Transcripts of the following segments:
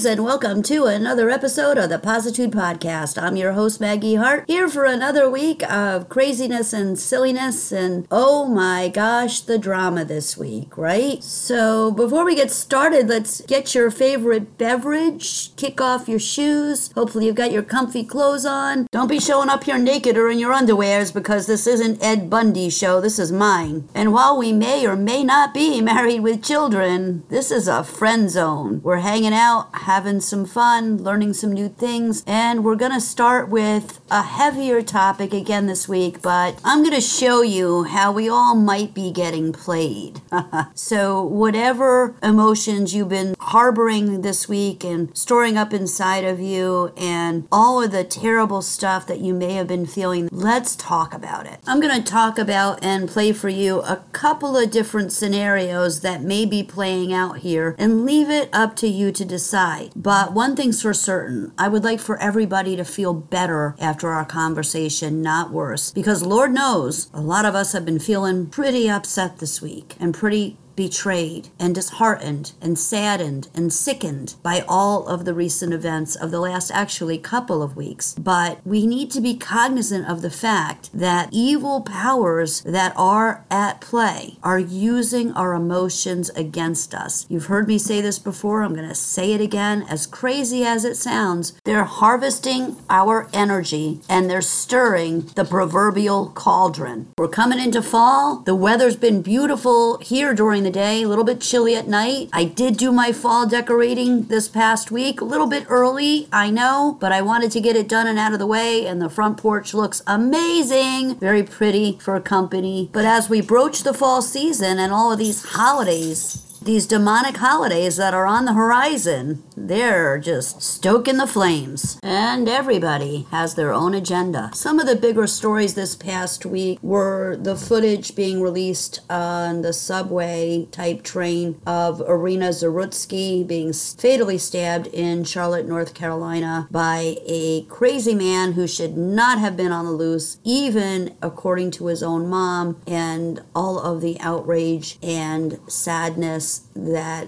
and welcome to another episode of the Positude Podcast. I'm your host, Maggie Hart, here for another week of craziness and silliness, and oh my gosh, the drama this week, right? So before we get started, let's get your favorite beverage, kick off your shoes. Hopefully you've got your comfy clothes on. Don't be showing up here naked or in your underwears, because this isn't Ed Bundy's show, this is mine. And while we may or may not be married with children, this is a friend zone. We're hanging out, having some fun, learning some new things, and we're going to start with a heavier topic again this week, but I'm going to show you how we all might be getting played. So whatever emotions you've been harboring this week and storing up inside of you and all of the terrible stuff that you may have been feeling, let's talk about it. I'm going to talk about and play for you a couple of different scenarios that may be playing out here and leave it up to you to decide. But one thing's for certain, I would like for everybody to feel better after our conversation, not worse. Because Lord knows, a lot of us have been feeling pretty upset this week and pretty betrayed and disheartened and saddened and sickened by all of the recent events of the last actually couple of weeks. But we need to be cognizant of the fact that evil powers that are at play are using our emotions against us. You've heard me say this before, I'm going to say it again, as crazy as it sounds. They're harvesting our energy and they're stirring the proverbial cauldron. We're coming into fall. The weather's been beautiful here during the day, a little bit chilly at night. I did do my fall decorating this past week, a little bit early, I know, but I wanted to get it done and out of the way, and the front porch looks amazing. Very pretty for company. But as we broach the fall season and all of these holidays, these demonic holidays that are on the horizon, they're just stoking the flames. And everybody has their own agenda. Some of the bigger stories this past week were the footage being released on the subway type train of Irina Zarutsky being fatally stabbed in Charlotte, North Carolina by a crazy man who should not have been on the loose, even according to his own mom, and all of the outrage and sadness that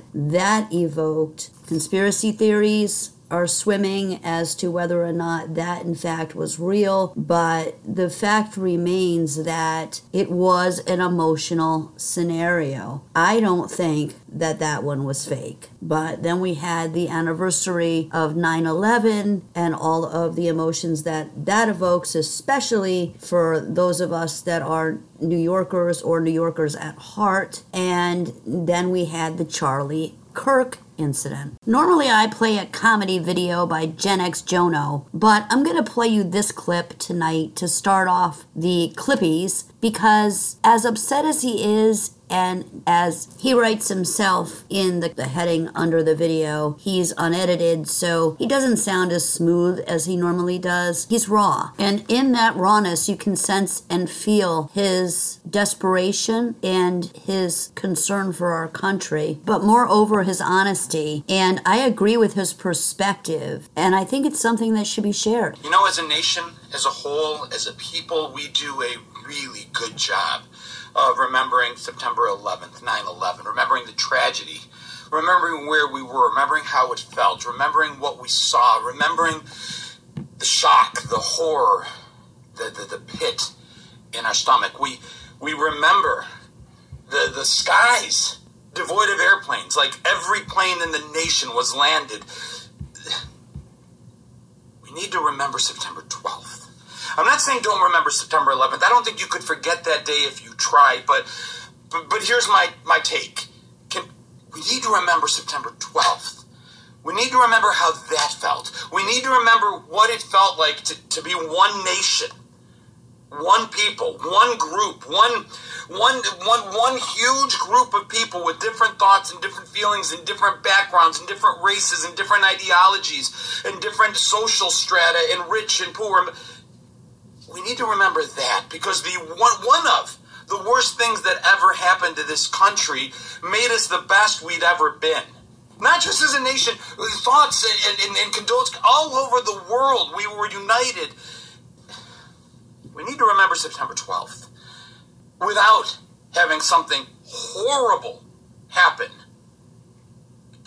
evoked. Conspiracy theories are swimming as to whether or not that in fact was real, but the fact remains that it was an emotional scenario. I don't think that one was fake. But then we had the anniversary of 9/11 and all of the emotions that evokes, especially for those of us that are New Yorkers or New Yorkers at heart. And then we had the Charlie Kirk incident. Normally I play a comedy video by Gen X Jono, but I'm going to play you this clip tonight to start off the Clippies, because as upset as he is, and as he writes himself in the heading under the video, he's unedited, so he doesn't sound as smooth as he normally does. He's raw. And in that rawness, you can sense and feel his desperation and his concern for our country, but moreover, his honesty. And I agree with his perspective, and I think it's something that should be shared. You know, as a nation, as a whole, as a people, we do a really good job of remembering September 11th, 9/11, remembering the tragedy, remembering where we were, remembering how it felt, remembering what we saw, remembering the shock, the horror, the pit in our stomach. We remember the skies devoid of airplanes, like every plane in the nation was landed. We need to remember September 12th. I'm not saying don't remember September 11th. I don't think you could forget that day if you tried, but here's my take. We need to remember September 12th. We need to remember how that felt. We need to remember what it felt like to be one nation, one people, one group, one huge group of people with different thoughts and different feelings and different backgrounds and different races and different ideologies and different social strata and rich and poor. We need to remember that, because one of the worst things that ever happened to this country made us the best we'd ever been. Not just as a nation, thoughts and condolences all over the world. We were united. We need to remember September 12th without having something horrible happen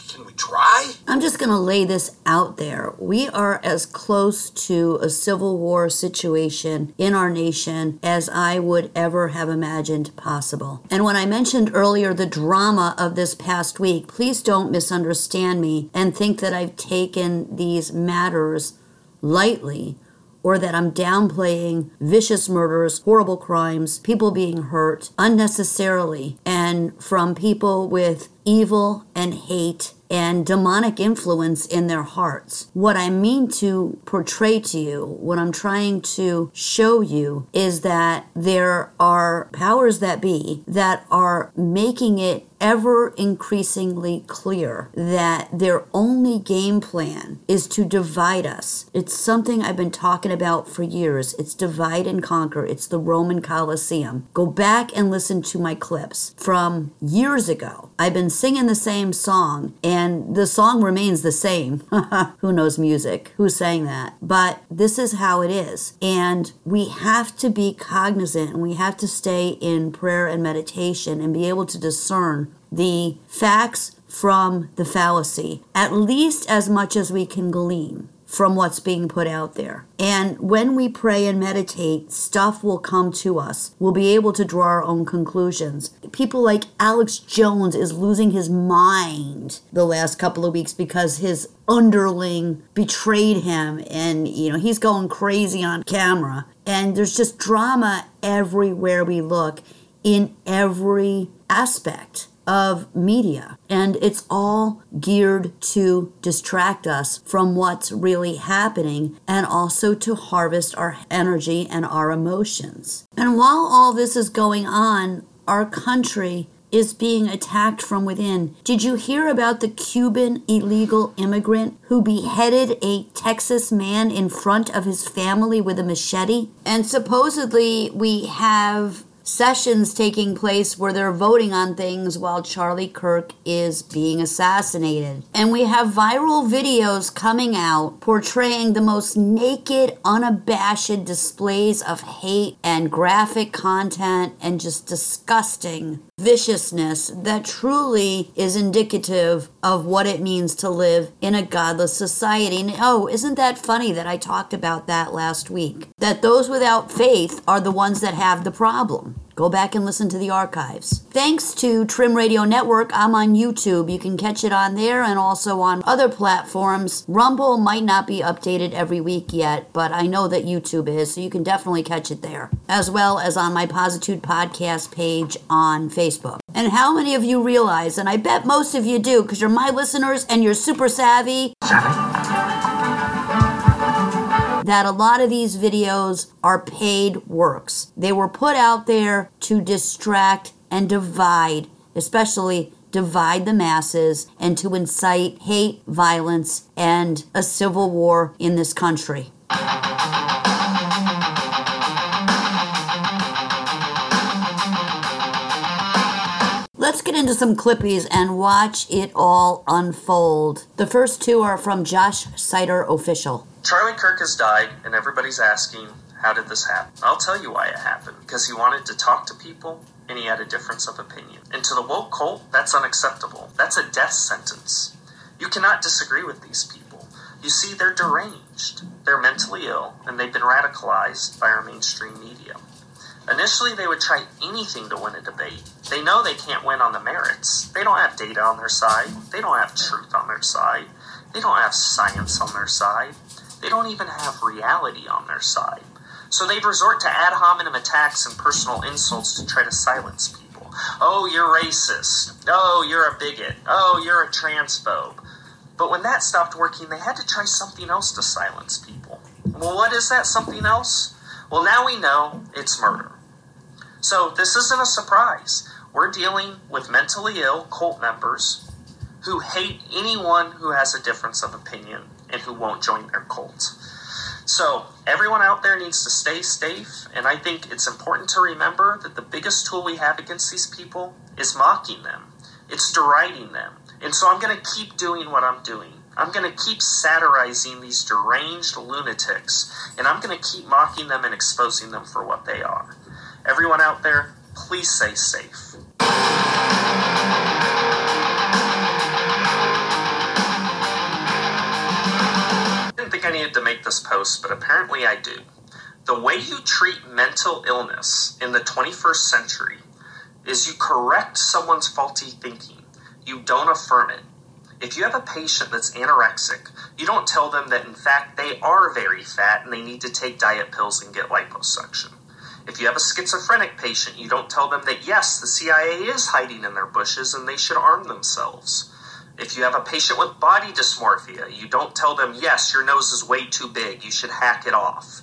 Can we try? I'm just going to lay this out there. We are as close to a civil war situation in our nation as I would ever have imagined possible. And when I mentioned earlier the drama of this past week, please don't misunderstand me and think that I've taken these matters lightly, or that I'm downplaying vicious murders, horrible crimes, people being hurt unnecessarily, and from people with evil and hate and demonic influence in their hearts. What I mean to portray to you, what I'm trying to show you, is that there are powers that be that are making it ever increasingly clear that their only game plan is to divide us. It's something I've been talking about for years. It's divide and conquer. It's the Roman Colosseum. Go back and listen to my clips from years ago. I've been singing the same song, and the song remains the same. Who knows music? Who sang that? But this is how it is. And we have to be cognizant, and we have to stay in prayer and meditation and be able to discern the facts from the fallacy, at least as much as we can glean from what's being put out there. And when we pray and meditate, stuff will come to us. We'll be able to draw our own conclusions. People like Alex Jones is losing his mind the last couple of weeks because his underling betrayed him, and he's going crazy on camera. And there's just drama everywhere we look, in every aspect of media, and it's all geared to distract us from what's really happening and also to harvest our energy and our emotions. And while all this is going on, our country is being attacked from within. Did you hear about the Cuban illegal immigrant who beheaded a Texas man in front of his family with a machete? And supposedly we have sessions taking place where they're voting on things while Charlie Kirk is being assassinated. And we have viral videos coming out portraying the most naked, unabashed displays of hate and graphic content and just disgusting viciousness that truly is indicative of what it means to live in a godless society. And isn't that funny that I talked about that last week? That those without faith are the ones that have the problem. Go back and listen to the archives. Thanks to Trim Radio Network, I'm on YouTube. You can catch it on there and also on other platforms. Rumble might not be updated every week yet, but I know that YouTube is, so you can definitely catch it there, as well as on my Positude podcast page on Facebook. And how many of you realize, and I bet most of you do, because you're my listeners and you're super savvy, that a lot of these videos are paid works. They were put out there to distract and divide, especially divide the masses, and to incite hate, violence, and a civil war in this country. Let's get into some clippies and watch it all unfold. The first two are from Josh Sider Official. Charlie Kirk has died, and everybody's asking, how did this happen? I'll tell you why it happened. Because he wanted to talk to people, and he had a difference of opinion. And to the woke cult, that's unacceptable. That's a death sentence. You cannot disagree with these people. You see, they're deranged. They're mentally ill, and they've been radicalized by our mainstream media. Initially, they would try anything to win a debate. They know they can't win on the merits. They don't have data on their side. They don't have truth on their side. They don't have science on their side. They don't even have reality on their side. So they'd resort to ad hominem attacks and personal insults to try to silence people. Oh, you're racist. Oh, you're a bigot. Oh, you're a transphobe. But when that stopped working, they had to try something else to silence people. Well, what is that something else? Well, now we know it's murder. So this isn't a surprise. We're dealing with mentally ill cult members who hate anyone who has a difference of opinion and who won't join their cult. So everyone out there needs to stay safe, and I think it's important to remember that the biggest tool we have against these people is mocking them. It's deriding them. And so I'm going to keep doing what I'm doing. I'm going to keep satirizing these deranged lunatics, and I'm going to keep mocking them and exposing them for what they are. Everyone out there, please stay safe. think I needed to make this post, but apparently I do. The way you treat mental illness in the 21st century is you correct someone's faulty thinking. You don't affirm it. If you have a patient that's anorexic, you don't tell them that in fact they are very fat and they need to take diet pills and get liposuction. If you have a schizophrenic patient, you don't tell them that yes, the CIA is hiding in their bushes and they should arm themselves. If you have a patient with body dysmorphia, you don't tell them yes, your nose is way too big, you should hack it off.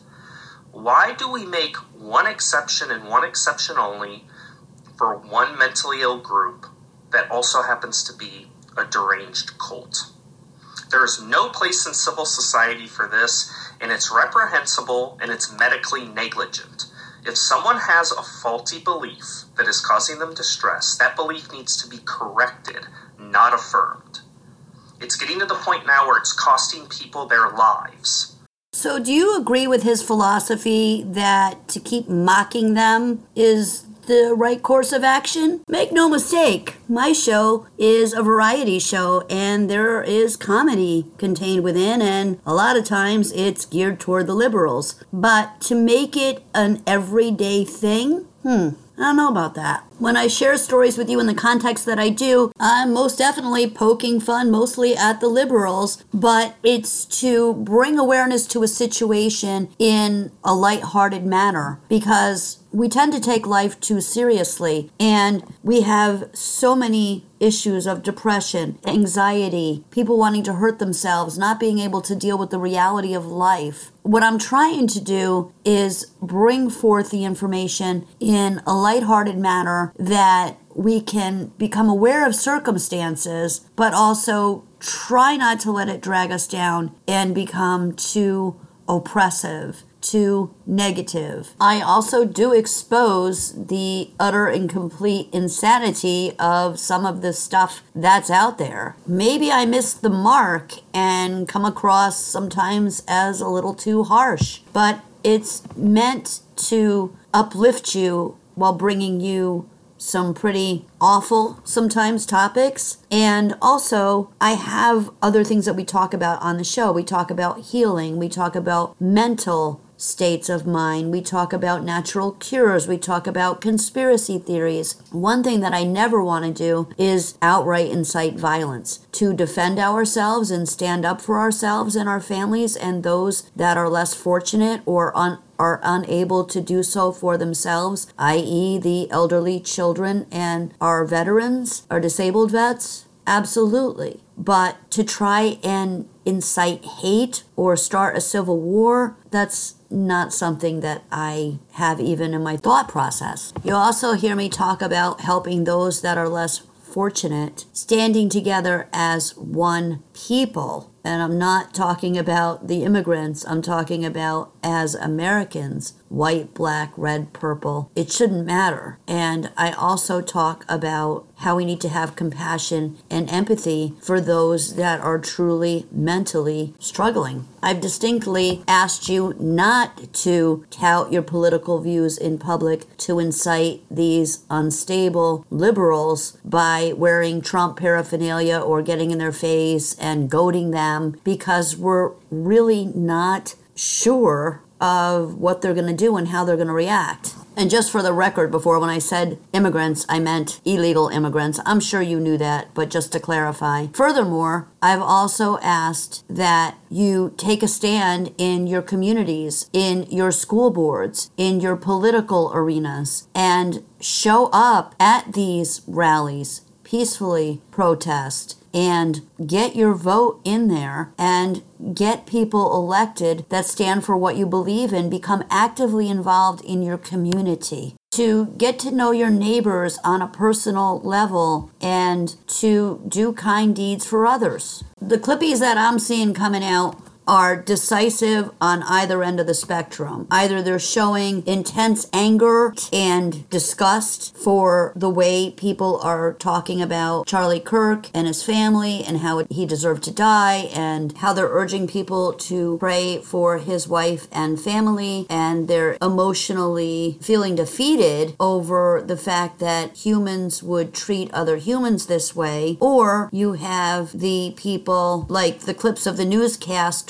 Why do we make one exception and one exception only for one mentally ill group that also happens to be a deranged cult? There is no place in civil society for this, and it's reprehensible and it's medically negligent. If someone has a faulty belief that is causing them distress, that belief needs to be corrected, not affirmed. It's getting to the point now where it's costing people their lives. So do you agree with his philosophy that to keep mocking them is the right course of action? Make no mistake, my show is a variety show and there is comedy contained within, and a lot of times it's geared toward the liberals. But to make it an everyday thing, I don't know about that. When I share stories with you in the context that I do, I'm most definitely poking fun mostly at the liberals, but it's to bring awareness to a situation in a lighthearted manner, because we tend to take life too seriously, and we have so many issues of depression, anxiety, people wanting to hurt themselves, not being able to deal with the reality of life. What I'm trying to do is bring forth the information in a lighthearted manner that we can become aware of circumstances, but also try not to let it drag us down and become too oppressive, too negative. I also do expose the utter and complete insanity of some of the stuff that's out there. Maybe I missed the mark and come across sometimes as a little too harsh, but it's meant to uplift you while bringing you some pretty awful sometimes topics. And also, I have other things that we talk about on the show. We talk about healing. We talk about mental states of mind. We talk about natural cures. We talk about conspiracy theories. One thing that I never want to do is outright incite violence. To defend ourselves and stand up for ourselves and our families and those that are less fortunate or are unable to do so for themselves, i.e. the elderly, children, and our veterans, our disabled vets, absolutely. But to try and incite hate or start a civil war, that's not something that I have even in my thought process. You'll also hear me talk about helping those that are less fortunate, standing together as one people. And I'm not talking about the immigrants, I'm talking about as Americans, white, black, red, purple. It shouldn't matter. And I also talk about how we need to have compassion and empathy for those that are truly mentally struggling. I've distinctly asked you not to tout your political views in public to incite these unstable liberals by wearing Trump paraphernalia or getting in their face and goading them, because we're really not sure of what they're going to do and how they're going to react. And just for the record, before when I said immigrants, I meant illegal immigrants. I'm sure you knew that, but just to clarify. Furthermore, I've also asked that you take a stand in your communities, in your school boards, in your political arenas, and show up at these rallies, peacefully protest, and get your vote in there and get people elected that stand for what you believe in. Become actively involved in your community, to get to know your neighbors on a personal level, and to do kind deeds for others. The clippies that I'm seeing coming out are decisive on either end of the spectrum. Either they're showing intense anger and disgust for the way people are talking about Charlie Kirk and his family and how he deserved to die, and how they're urging people to pray for his wife and family, and they're emotionally feeling defeated over the fact that humans would treat other humans this way. Or you have the people like the clips of the newscasters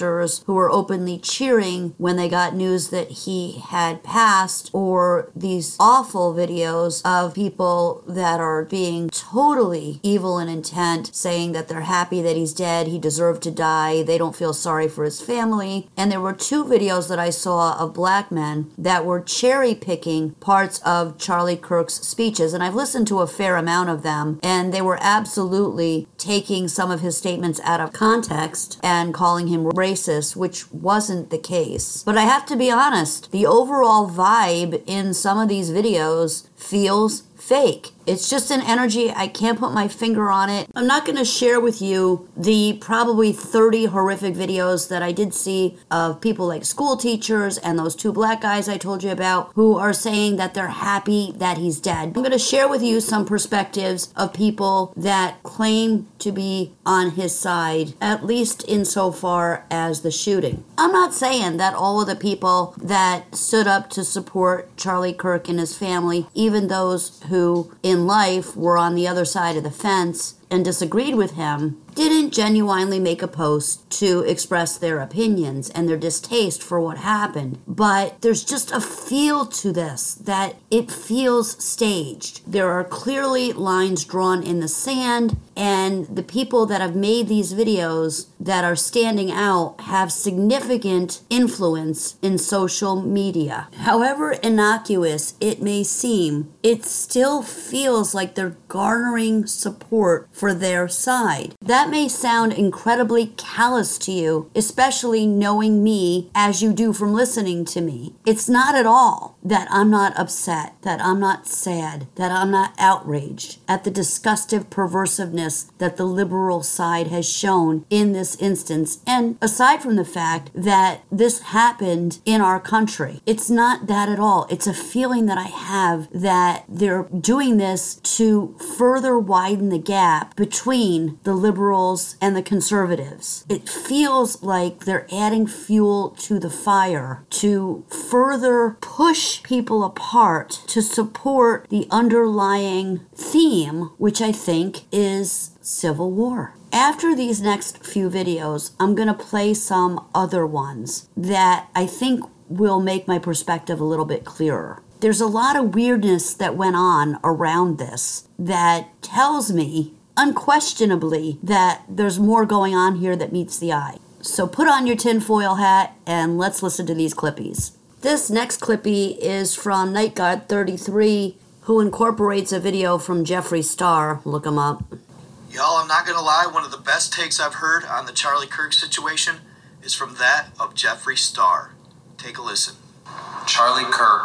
protesters who were openly cheering when they got news that he had passed, or these awful videos of people that are being totally evil in intent, saying that they're happy that he's dead, he deserved to die, they don't feel sorry for his family. And there were 2 videos that I saw of black men that were cherry picking parts of Charlie Kirk's speeches, and I've listened to a fair amount of them, and they were absolutely taking some of his statements out of context and calling him racist, which wasn't the case. But I have to be honest, the overall vibe in some of these videos feels fake. It's just an energy. I can't put my finger on it. I'm not going to share with you the probably 30 horrific videos that I did see of people like school teachers and those 2 black guys I told you about who are saying that they're happy that he's dead. I'm going to share with you some perspectives of people that claim to be on his side, at least insofar as the shooting. I'm not saying that all of the people that stood up to support Charlie Kirk and his family, even those who in life were on the other side of the fence and disagreed with him, didn't genuinely make a post to express their opinions and their distaste for what happened. But there's just a feel to this that it feels staged. There are clearly lines drawn in the sand, and the people that have made these videos that are standing out have significant influence in social media. However innocuous it may seem, it still feels like they're garnering support for their side. That may sound incredibly callous to you, especially knowing me as you do from listening to me. It's not at all that I'm not upset, that I'm not sad, that I'm not outraged at the disgustive perversiveness that the liberal side has shown in this instance. And aside from the fact that this happened in our country, it's not that at all. It's a feeling that I have that they're doing this to further widen the gap between the liberals and the conservatives. It feels like they're adding fuel to the fire to further push people apart to support the underlying theme, which I think is civil war. After these next few videos, I'm going to play some other ones that I think will make my perspective a little bit clearer. There's a lot of weirdness that went on around this that tells me unquestionably that there's more going on here that meets the eye. So put on your tinfoil hat and let's listen to these clippies. This next clippy is from Night Guard 33, who incorporates a video from Jeffree Star. Look him up. Y'all, I'm not gonna lie, one of the best takes I've heard on the Charlie Kirk situation is from that of Jeffree Star. Take a listen. Charlie Kirk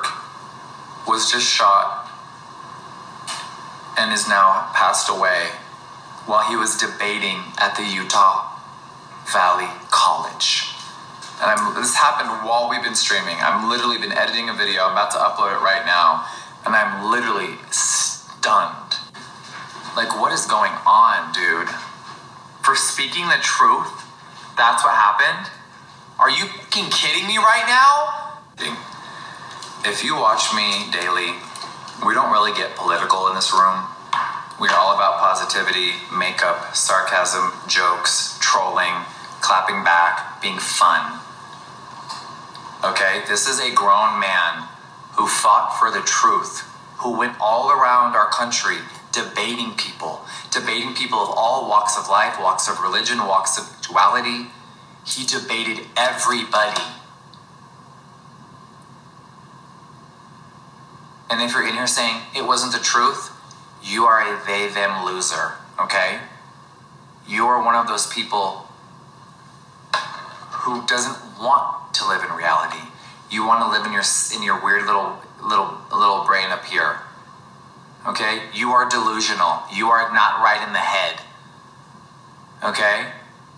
was just shot and is now passed away while he was debating at the Utah Valley College. And this happened while we've been streaming. I've literally been editing a video. I'm about to upload it right now. And I'm literally stunned. Like, what is going on, dude? For speaking the truth, that's what happened? Are you fucking kidding me right now? If you watch me daily, we don't really get political in this room. We are all about positivity, makeup, sarcasm, jokes, trolling, clapping back, being fun. Okay? This is a grown man who fought for the truth, who went all around our country debating people of all walks of life, walks of religion, walks of sexuality. He debated everybody. And if you're in here saying it wasn't the truth, you are a they, them loser, okay? You are one of those people who doesn't want to live in reality. You want to live in your weird little brain up here. Okay? You are delusional. You are not right in the head. Okay?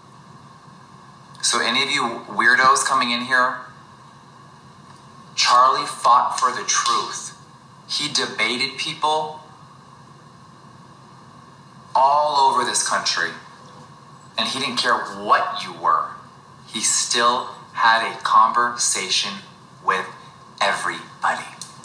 So any of you weirdos coming in here, Charlie fought for the truth. He debated people all over this country. And he didn't care what you were. He still had a conversation with everybody.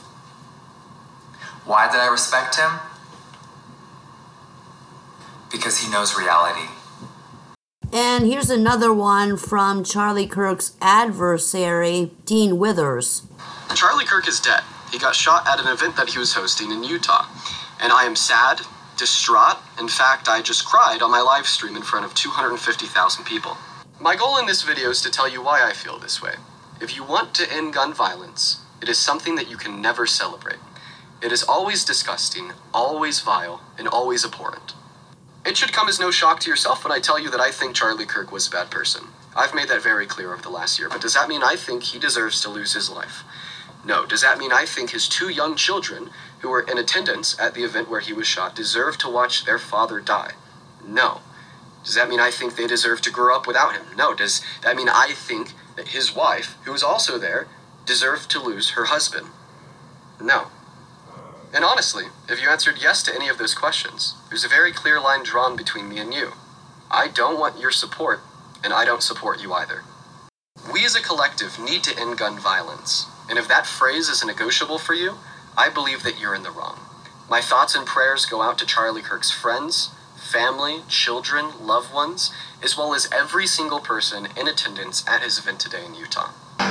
Why did I respect him? Because he knows reality. And here's another one from Charlie Kirk's adversary, Dean Withers. Charlie Kirk is dead. He got shot at an event that he was hosting in Utah. And I am sad, distraught. In fact, I just cried on my live stream in front of 250,000 people. My goal in this video is to tell you why I feel this way. If you want to end gun violence, it is something that you can never celebrate. It is always disgusting, always vile, and always abhorrent. It should come as no shock to yourself when I tell you that I think Charlie Kirk was a bad person. I've made that very clear over the last year, but does that mean I think he deserves to lose his life? No. Does that mean I think his 2 young children who were in attendance at the event where he was shot deserve to watch their father die? No. Does that mean I think they deserve to grow up without him? No. Does that mean I think that his wife, who was also there, deserved to lose her husband? No. And honestly, if you answered yes to any of those questions, there's a very clear line drawn between me and you. I don't want your support, and I don't support you either. We as a collective need to end gun violence, and if that phrase is negotiable for you, I believe that you're in the wrong. My thoughts and prayers go out to Charlie Kirk's friends, family, children, loved ones, as well as every single person in attendance at his event today in Utah.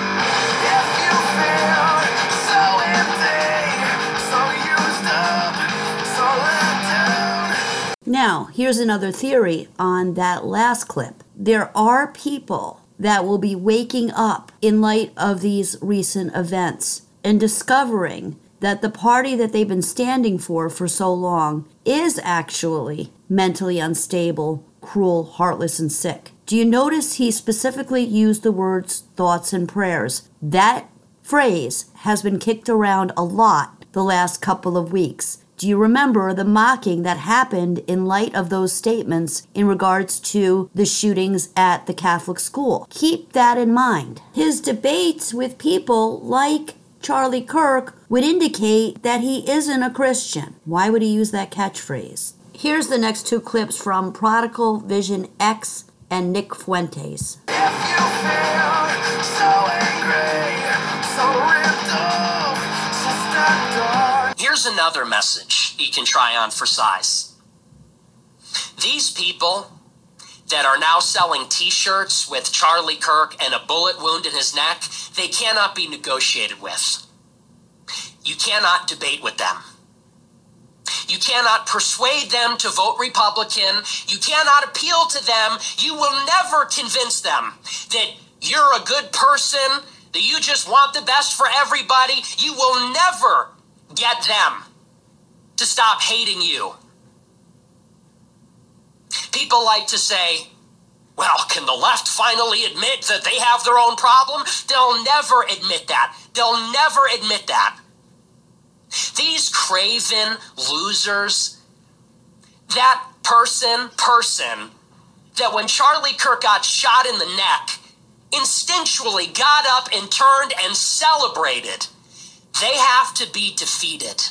If you feel so empty, so used up, so let down. Now, here's another theory on that last clip. There are people that will be waking up in light of these recent events and discovering that the party that they've been standing for so long is actually mentally unstable, cruel, heartless, and sick. Do you notice he specifically used the words thoughts and prayers? That phrase has been kicked around a lot the last couple of weeks. Do you remember the mocking that happened in light of those statements in regards to the shootings at the Catholic school? Keep that in mind. His debates with people like Charlie Kirk would indicate that he isn't a Christian. Why would he use that catchphrase? Here's the next 2 clips from Prodigal Vision X and Nick Fuentes. If you feel so angry, so ripped off, so stepped on. Here's another message you can try on for size. These people that are now selling t-shirts with Charlie Kirk and a bullet wound in his neck, they cannot be negotiated with. You cannot debate with them. You cannot persuade them to vote Republican. You cannot appeal to them. You will never convince them that you're a good person, that you just want the best for everybody. You will never get them to stop hating you. People like to say, well, can the left finally admit that they have their own problem? They'll never admit that. They'll never admit that. These craven losers, that person, that when Charlie Kirk got shot in the neck, instinctually got up and turned and celebrated, they have to be defeated.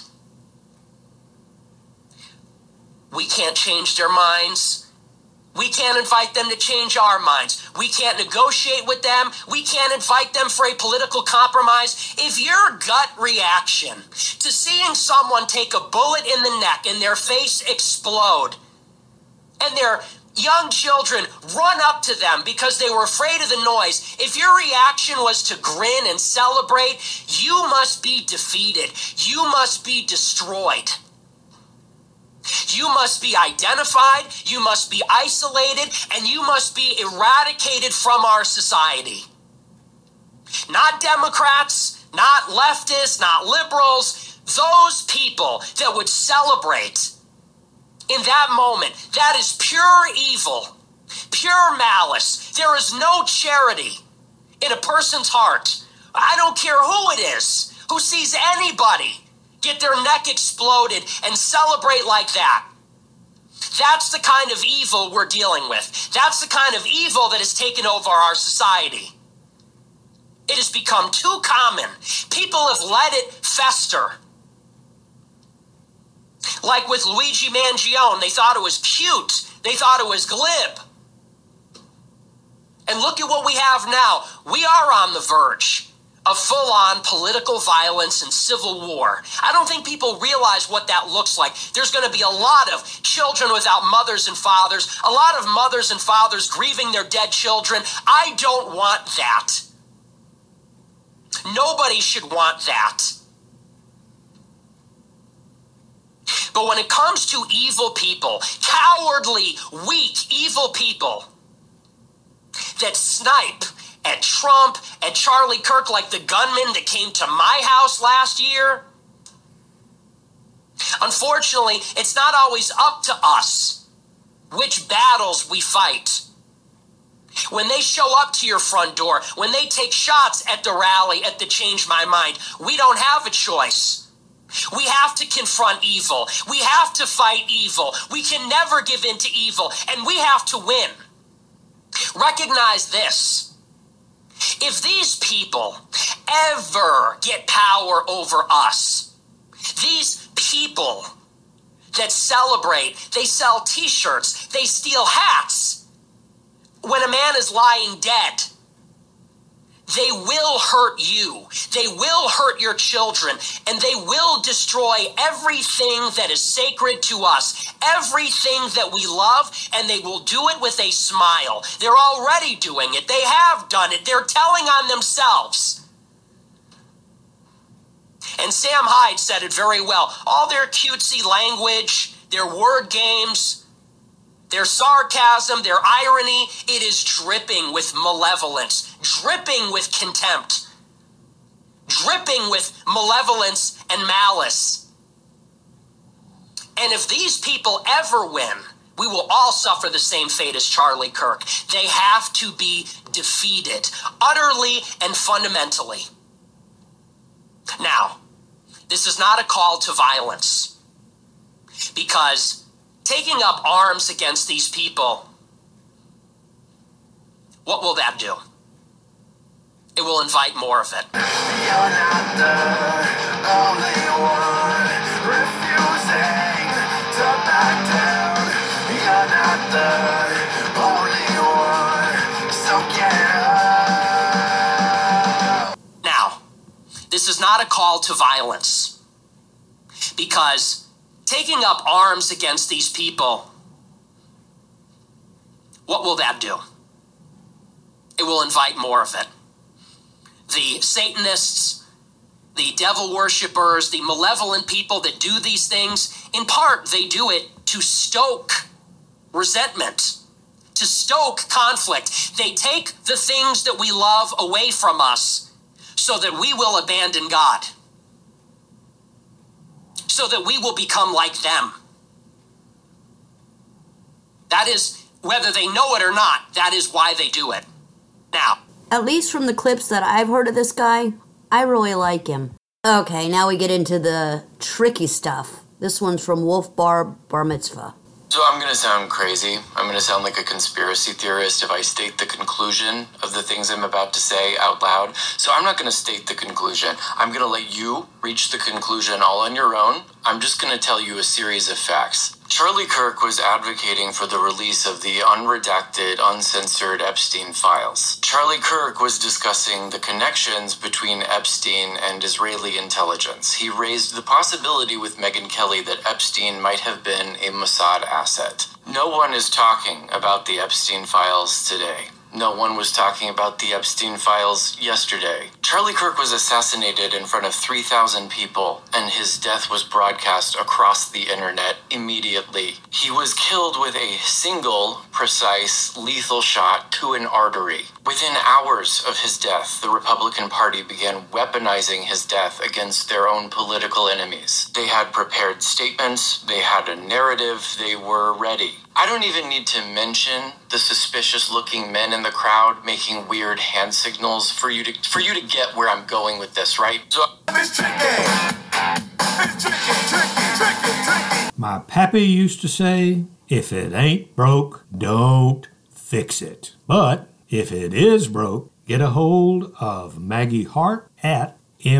We can't change their minds. We can't invite them to change our minds. We can't negotiate with them. We can't invite them for a political compromise. If your gut reaction to seeing someone take a bullet in the neck and their face explode, and their young children run up to them because they were afraid of the noise, if your reaction was to grin and celebrate, you must be defeated. You must be destroyed. You must be identified, you must be isolated, and you must be eradicated from our society. Not Democrats, not leftists, not liberals, those people that would celebrate in that moment. That is pure evil, pure malice. There is no charity in a person's heart. I don't care who it is, who sees anybody get their neck exploded and celebrate like that. That's the kind of evil we're dealing with. That's the kind of evil that has taken over our society. It has become too common. People have let it fester. Like with Luigi Mangione, they thought it was cute. They thought it was glib. And look at what we have now. We are on the verge of full-on political violence and civil war. I don't think people realize what that looks like. There's going to be a lot of children without mothers and fathers, a lot of mothers and fathers grieving their dead children. I don't want that. Nobody should want that. But when it comes to evil people, cowardly, weak, evil people that snipe at Trump, at Charlie Kirk, like the gunman that came to my house last year, unfortunately, it's not always up to us which battles we fight. When they show up to your front door, when they take shots at the rally, at the Change My Mind, we don't have a choice. We have to confront evil. We have to fight evil. We can never give in to evil, and we have to win. Recognize this. If these people ever get power over us, these people that celebrate, they sell t-shirts, they steal hats, when a man is lying dead, they will hurt you. They will hurt your children, and they will destroy everything that is sacred to us, everything that we love, and they will do it with a smile. They're already doing it. They have done it. They're telling on themselves. And Sam Hyde said it very well. All their cutesy language, their word games, their sarcasm, their irony, it is dripping with malevolence, dripping with contempt, dripping with malevolence and malice. And if these people ever win, we will all suffer the same fate as Charlie Kirk. They have to be defeated, utterly and fundamentally. Now, this is not a call to violence, because taking up arms against these people, what will that do? It will invite more of it. You're not the only one refusing to back down. You're not the only one, so get up. Now, this is not a call to violence, because taking up arms against these people, what will that do? It will invite more of it. The Satanists, the devil worshippers, the malevolent people that do these things, in part, they do it to stoke resentment, to stoke conflict. They take the things that we love away from us so that we will abandon God, so that we will become like them. That is, whether they know it or not, that is why they do it. Now, at least from the clips that I've heard of this guy, I really like him. Okay, now we get into the tricky stuff. This one's from Wolf Bar Mitzvah. So I'm going to sound crazy. I'm going to sound like a conspiracy theorist if I state the conclusion of the things I'm about to say out loud. So I'm not going to state the conclusion. I'm going to let you reach the conclusion all on your own. I'm just going to tell you a series of facts. Charlie Kirk was advocating for the release of the unredacted, uncensored Epstein files. Charlie Kirk was discussing the connections between Epstein and Israeli intelligence. He raised the possibility with Megyn Kelly that Epstein might have been a Mossad asset. No one is talking about the Epstein files today. No one was talking about the Epstein files yesterday. Charlie Kirk was assassinated in front of 3,000 people, and his death was broadcast across the internet immediately. He was killed with a single, precise, lethal shot to an artery. Within hours of his death, the Republican Party began weaponizing his death against their own political enemies. They had prepared statements, they had a narrative, they were ready. I don't even need to mention the suspicious-looking men in the crowd making weird hand signals for you to get where I'm going with this, right? So It's tricky. My pappy used to say, if it ain't broke, don't fix it. But if it is broke, get a hold of Maggie Hart at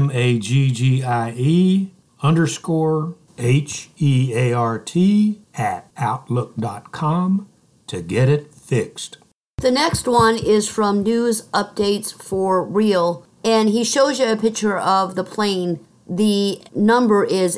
MAGGIE_HEART@outlook.com to get it fixed. The next one is from News Updates for Real and he shows you a picture of the plane. The number is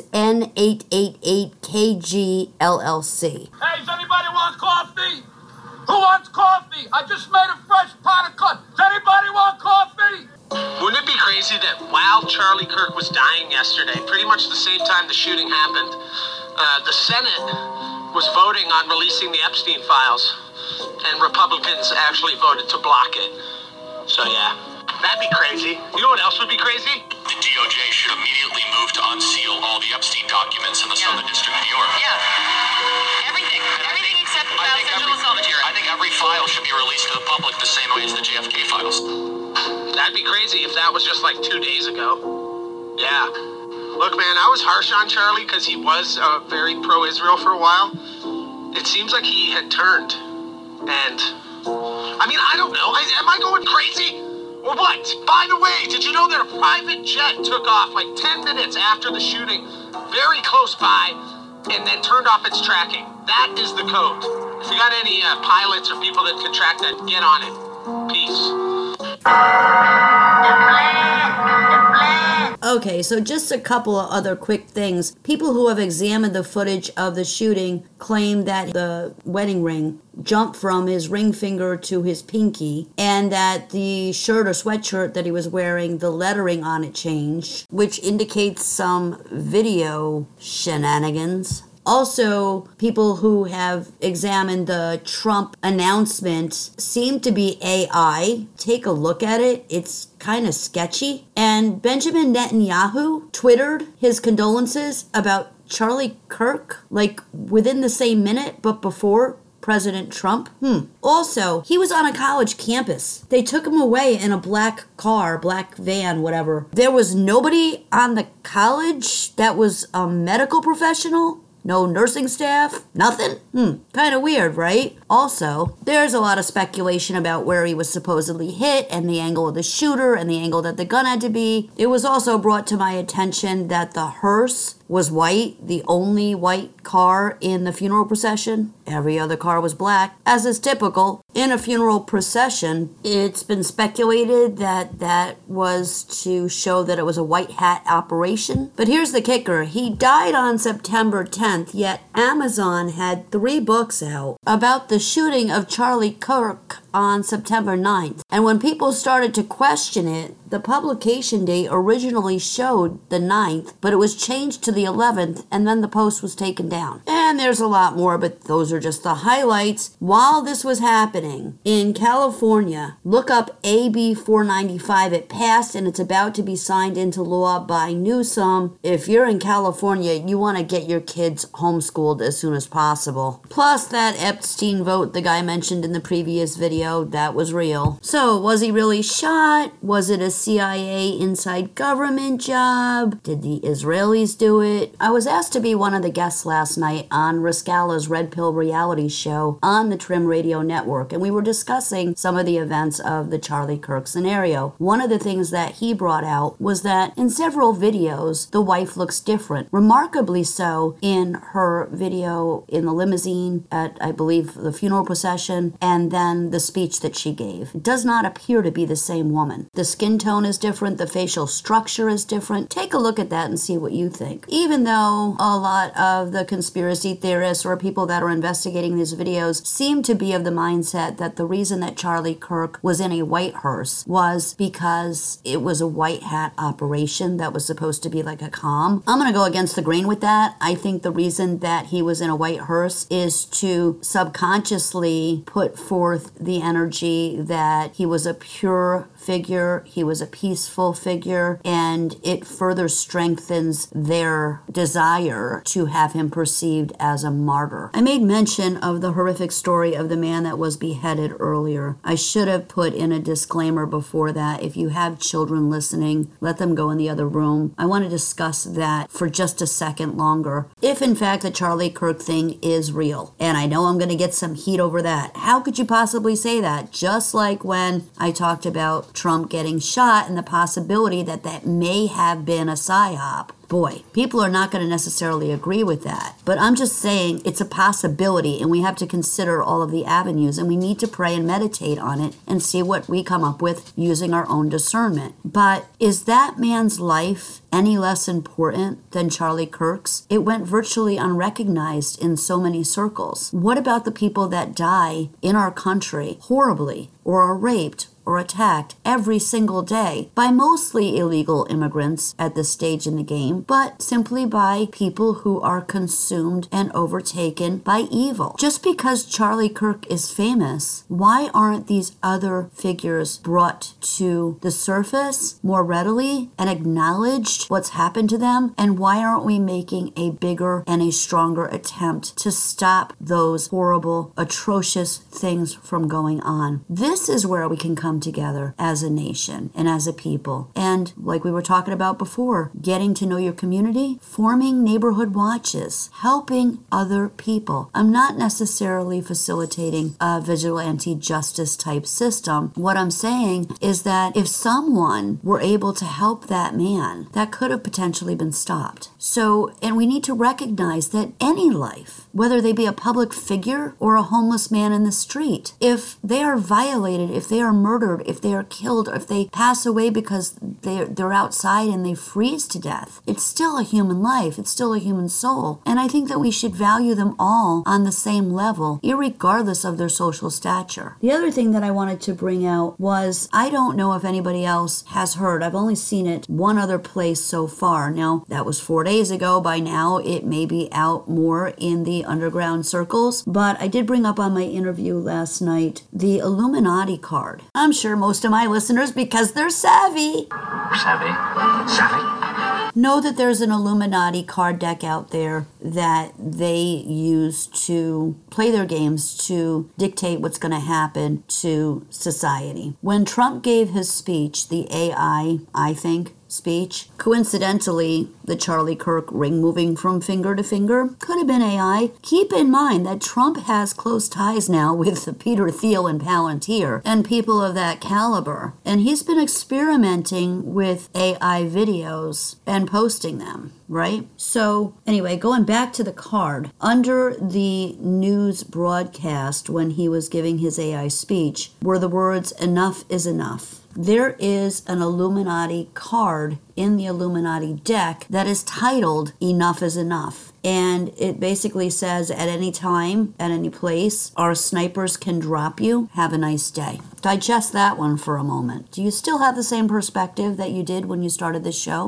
N888KG LLC. Hey, does anybody want coffee? Who wants coffee? I just made a fresh pot of coffee. Does anybody want coffee? Wouldn't it be crazy that while Charlie Kirk was dying yesterday, pretty much the same time the shooting happened, the Senate was voting on releasing the Epstein files, and Republicans actually voted to block it. So yeah, that'd be crazy. You know what else would be crazy? The DOJ should immediately move to unseal all the Epstein documents in the Southern District of New York. Yeah. Everything except the Central Solitary. I think every file should be released to the public the same way as the JFK files. That'd be crazy if that was just like 2 days ago. Yeah. Look, man, I was harsh on Charlie because he was very pro-Israel for a while. It seems like he had turned. And, I mean, I don't know. Am I going crazy? Or what? By the way, did you know that a private jet took off like 10 minutes after the shooting, very close by, and then turned off its tracking? That is the code. If you got any pilots or people that can track that, get on it. Peace. Okay, so just a couple of other quick things. People who have examined the footage of the shooting claim that the wedding ring jumped from his ring finger to his pinky, and that the shirt or sweatshirt that he was wearing, the lettering on it changed, which indicates some video shenanigans. Also, people who have examined the Trump announcement seem to be AI. Take a look at it. It's kind of sketchy. And Benjamin Netanyahu twittered his condolences about Charlie Kirk, like within the same minute, but before President Trump. Also, he was on a college campus. They took him away in a black car, black van, whatever. There was nobody on the college that was a medical professional. No nursing staff? Nothing? Kind of weird, right? Also, there's a lot of speculation about where he was supposedly hit and the angle of the shooter and the angle that the gun had to be. It was also brought to my attention that the hearse was white, the only white car in the funeral procession. Every other car was black, as is typical in a funeral procession. It's been speculated that that was to show that it was a white hat operation. But here's the kicker. He died on September 10th, yet Amazon had 3 books out about the shooting of Charlie Kirk on September 9th. And when people started to question it, the publication date originally showed the 9th, but it was changed to the 11th, and then the post was taken down. And there's a lot more, but those are just the highlights. While this was happening in California, look up AB 495. It passed, and it's about to be signed into law by Newsom. If you're in California, you want to get your kids homeschooled as soon as possible. Plus, that Epstein vote the guy mentioned in the previous video, that was real. So, was he really shot? Was it a CIA inside government job? Did the Israelis do it? I was asked to be one of the guests last night on Rascala's Red Pill reality show on the Trim Radio Network, and we were discussing some of the events of the Charlie Kirk scenario. One of the things that he brought out was that in several videos, the wife looks different. Remarkably so in her video in the limousine at, I believe, the funeral procession, and then the speech that she gave. It does not appear to be the same woman. The skin tone is different, the facial structure is different. Take a look at that and see what you think. Even though a lot of the conspiracy theorists or people that are investigating these videos seem to be of the mindset that the reason that Charlie Kirk was in a white hearse was because it was a white hat operation that was supposed to be like a comm. I'm going to go against the grain with that. I think the reason that he was in a white hearse is to subconsciously put forth the energy that he was a pure figure, he was a peaceful figure, and it further strengthens their desire to have him perceived as a martyr. I made mention of the horrific story of the man that was beheaded earlier. I should have put in a disclaimer before that. If you have children listening, let them go in the other room. I want to discuss that for just a second longer. If in fact the Charlie Kirk thing is real, and I know I'm going to get some heat over that, how could you possibly say that? Just like when I talked about Trump getting shot and the possibility that that may have been a psyop. Boy, people are not going to necessarily agree with that. But I'm just saying it's a possibility, and we have to consider all of the avenues, and we need to pray and meditate on it and see what we come up with using our own discernment. But is that man's life any less important than Charlie Kirk's? It went virtually unrecognized in so many circles. What about the people that die in our country horribly, or are raped, or attacked every single day by mostly illegal immigrants at this stage in the game, but simply by people who are consumed and overtaken by evil? Just because Charlie Kirk is famous, why aren't these other figures brought to the surface more readily and acknowledged what's happened to them? And why aren't we making a bigger and a stronger attempt to stop those horrible, atrocious things from going on? This is where we can come together as a nation and as a people. And like we were talking about before, getting to know your community, forming neighborhood watches, helping other people. I'm not necessarily facilitating a vigilante justice type system. What I'm saying is that if someone were able to help that man, that could have potentially been stopped. So, and we need to recognize that any life, whether they be a public figure or a homeless man in the street, if they are violated, if they are murdered, if they are killed, or if they pass away because they're outside and they freeze to death, it's still a human life. It's still a human soul. And I think that we should value them all on the same level, irregardless of their social stature. The other thing that I wanted to bring out was, I don't know if anybody else has heard. I've only seen it one other place so far. Now, that was 4 days ago. By now, it may be out more in the underground circles. But I did bring up on my interview last night the Illuminati card. I'm sure most of my listeners, because they're savvy, know that there's an Illuminati card deck out there that they use to play their games to dictate what's going to happen to society. When Trump gave his speech, the AI, I think, speech, coincidentally, the Charlie Kirk ring moving from finger to finger could have been AI. Keep in mind that Trump has close ties now with Peter Thiel and Palantir and people of that caliber. And he's been experimenting with AI videos and posting them, right? So anyway, going back to the card, under the news broadcast when he was giving his AI speech were the words, "Enough is enough." There is an Illuminati card in the Illuminati deck that is titled "Enough is Enough." And it basically says, at any time, at any place, our snipers can drop you. Have a nice day. Digest that one for a moment. Do you still have the same perspective that you did when you started this show?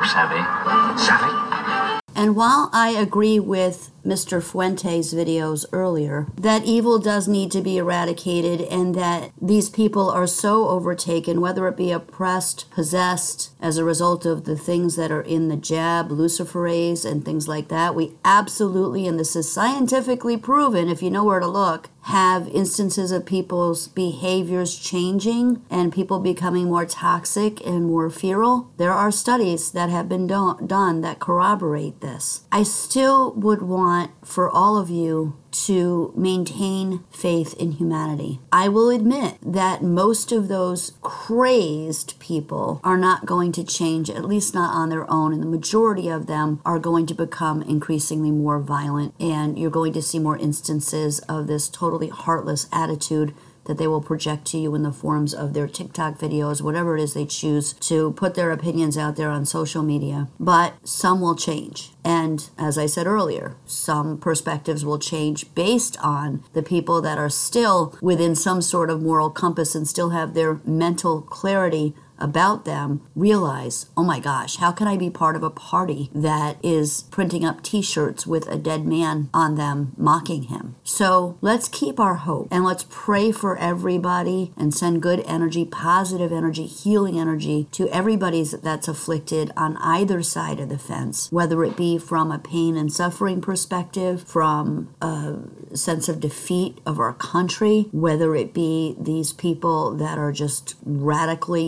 Savvy. And while I agree with Mr. Fuentes' videos earlier, that evil does need to be eradicated and that these people are so overtaken, whether it be oppressed, possessed, as a result of the things that are in the jab, luciferase, and things like that, we absolutely, and this is scientifically proven if you know where to look, have instances of people's behaviors changing and people becoming more toxic and more feral. There are studies that have been done that corroborate this. I still would want for all of you to maintain faith in humanity. I will admit that most of those crazed people are not going to change, at least not on their own, and the majority of them are going to become increasingly more violent, and you're going to see more instances of this totally heartless attitude that they will project to you in the forms of their TikTok videos, whatever it is they choose to put their opinions out there on social media. But some will change. And as I said earlier, some perspectives will change based on the people that are still within some sort of moral compass and still have their mental clarity about them, realize, oh my gosh, how can I be part of a party that is printing up t-shirts with a dead man on them mocking him? So let's keep our hope and let's pray for everybody and send good energy, positive energy, healing energy to everybody that's afflicted on either side of the fence, whether it be from a pain and suffering perspective, from a sense of defeat of our country, whether it be these people that are just radically crazy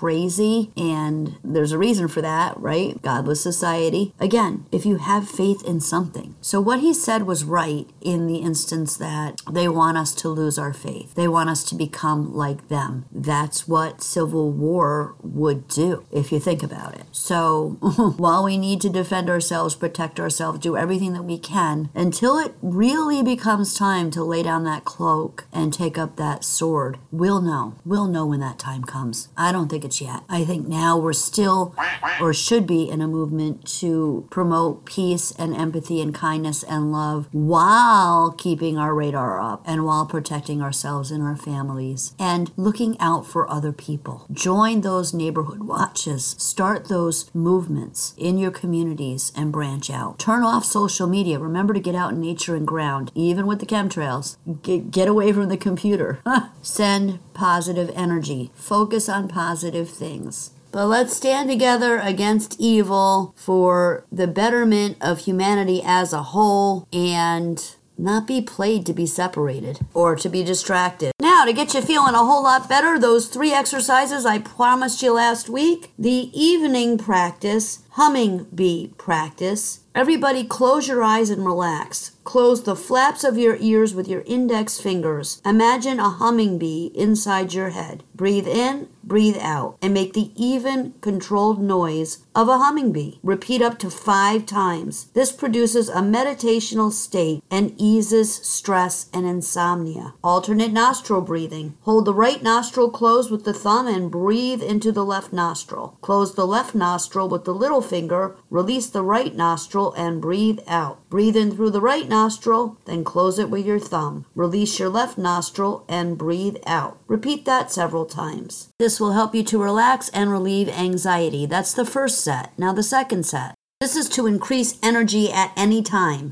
crazy, and there's a reason for that, right? Godless society. Again, if you have faith in something. So what he said was right in the instance that they want us to lose our faith. They want us to become like them. That's what civil war would do, if you think about it. So while we need to defend ourselves, protect ourselves, do everything that we can, until it really becomes time to lay down that cloak and take up that sword, we'll know. We'll know when that time comes. I don't think it's yet. I think now we're still, or should be, in a movement to promote peace and empathy and kindness and love while keeping our radar up and while protecting ourselves and our families and looking out for other people. Join those neighborhood watches. Start those movements in your communities and branch out. Turn off social media. Remember to get out in nature and ground, even with the chemtrails. Get away from the computer. Send positive energy. Focus on positive things. But let's stand together against evil for the betterment of humanity as a whole and not be played to be separated or to be distracted. Now, to get you feeling a whole lot better, those 3 exercises I promised you last week. The evening practice, humming bee practice. Everybody close your eyes and relax. Close the flaps of your ears with your index fingers. Imagine a humming bee inside your head. Breathe in, breathe out, and make the even, controlled noise of a humming bee. Repeat up to 5 times. This produces a meditational state and eases stress and insomnia. Alternate nostril breathing. Hold the right nostril closed with the thumb and breathe into the left nostril. Close the left nostril with the little finger, release the right nostril, and breathe out. Breathe in through the right nostril, then close it with your thumb. Release your left nostril and breathe out. Repeat that several times. This will help you to relax and relieve anxiety. That's the first set. Now the second set. This is to increase energy at any time.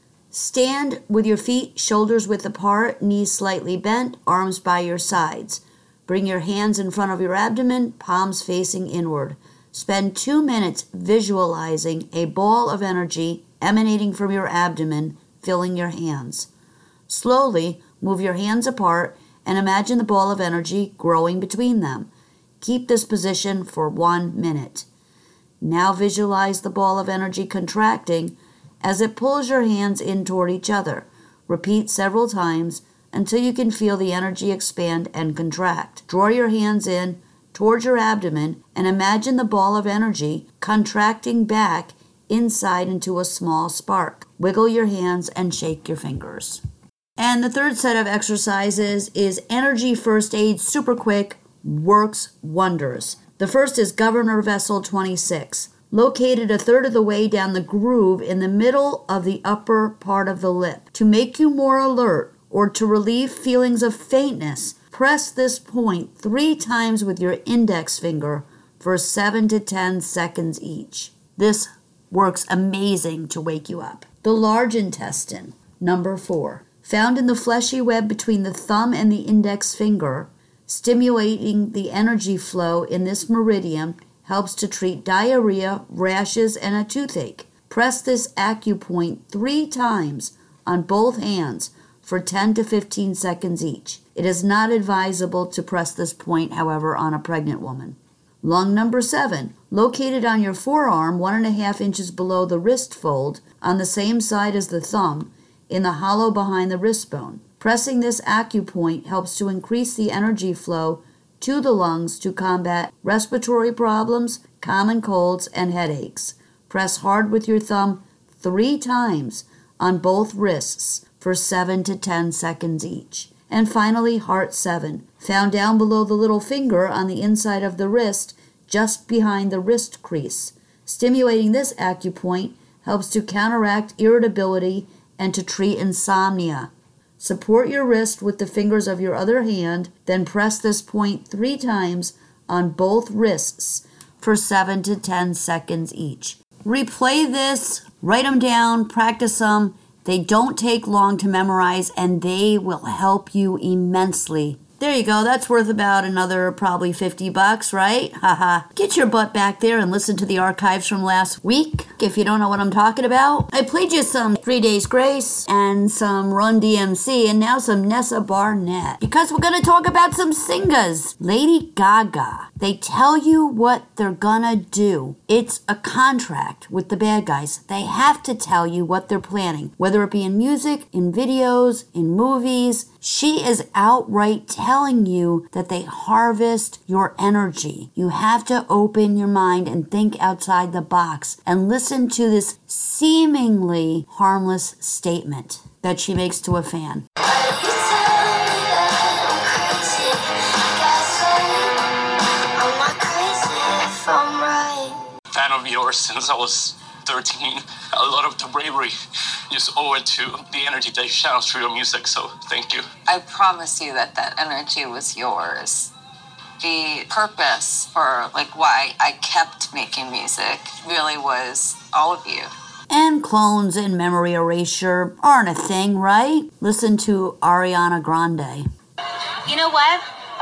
Stand with your feet shoulders width apart, knees slightly bent, arms by your sides. Bring your hands in front of your abdomen, palms facing inward. Spend 2 minutes visualizing a ball of energy emanating from your abdomen, filling your hands. Slowly move your hands apart and imagine the ball of energy growing between them. Keep this position for 1 minute. Now visualize the ball of energy contracting as it pulls your hands in toward each other. Repeat several times until you can feel the energy expand and contract. Draw your hands in towards your abdomen and imagine the ball of energy contracting back inside into a small spark. Wiggle your hands and shake your fingers. And the third set of exercises is energy first aid, super quick, works wonders. The first is Governor Vessel 26, located a third of the way down the groove in the middle of the upper part of the lip. To make you more alert or to relieve feelings of faintness, press this point 3 times with your index finger for 7 to 10 seconds each. This works amazing to wake you up. The large intestine, number 4, found in the fleshy web between the thumb and the index finger, stimulating the energy flow in this meridian helps to treat diarrhea, rashes, and a toothache. Press this acupoint 3 times on both hands for 10 to 15 seconds each. It is not advisable to press this point, however, on a pregnant woman. Lung number 7, located on your forearm 1.5 inches below the wrist fold on the same side as the thumb, in the hollow behind the wrist bone. Pressing this acupoint helps to increase the energy flow to the lungs to combat respiratory problems, common colds, and headaches. Press hard with your thumb 3 times on both wrists for 7 to 10 seconds each. And finally, Heart 7, found down below the little finger on the inside of the wrist, just behind the wrist crease. Stimulating this acupoint helps to counteract irritability and to treat insomnia. Support your wrist with the fingers of your other hand, then press this point 3 times on both wrists for 7 to 10 seconds each. Replay this, write them down, practice them. They don't take long to memorize, and they will help you immensely. There you go. That's worth about another probably $50, right? Haha. Get your butt back there and listen to the archives from last week. Rock, if you don't know what I'm talking about. I played you some 3 Days Grace and some Run DMC and now some Nessa Barnett. Because we're going to talk about some singers. Lady Gaga. They tell you what they're gonna do. It's a contract with the bad guys. They have to tell you what they're planning, whether it be in music, in videos, in movies. She is outright telling you that they harvest your energy. You have to open your mind and think outside the box and listen to this seemingly harmless statement that she makes to a fan. Fan of yours since I was 13. A lot of the bravery just owe it to the energy that you channel through your music, so thank you. I promise you that energy was yours. The purpose for why I kept making music really was all of you. And clones and memory erasure aren't a thing, right? Listen to Ariana Grande. You know what?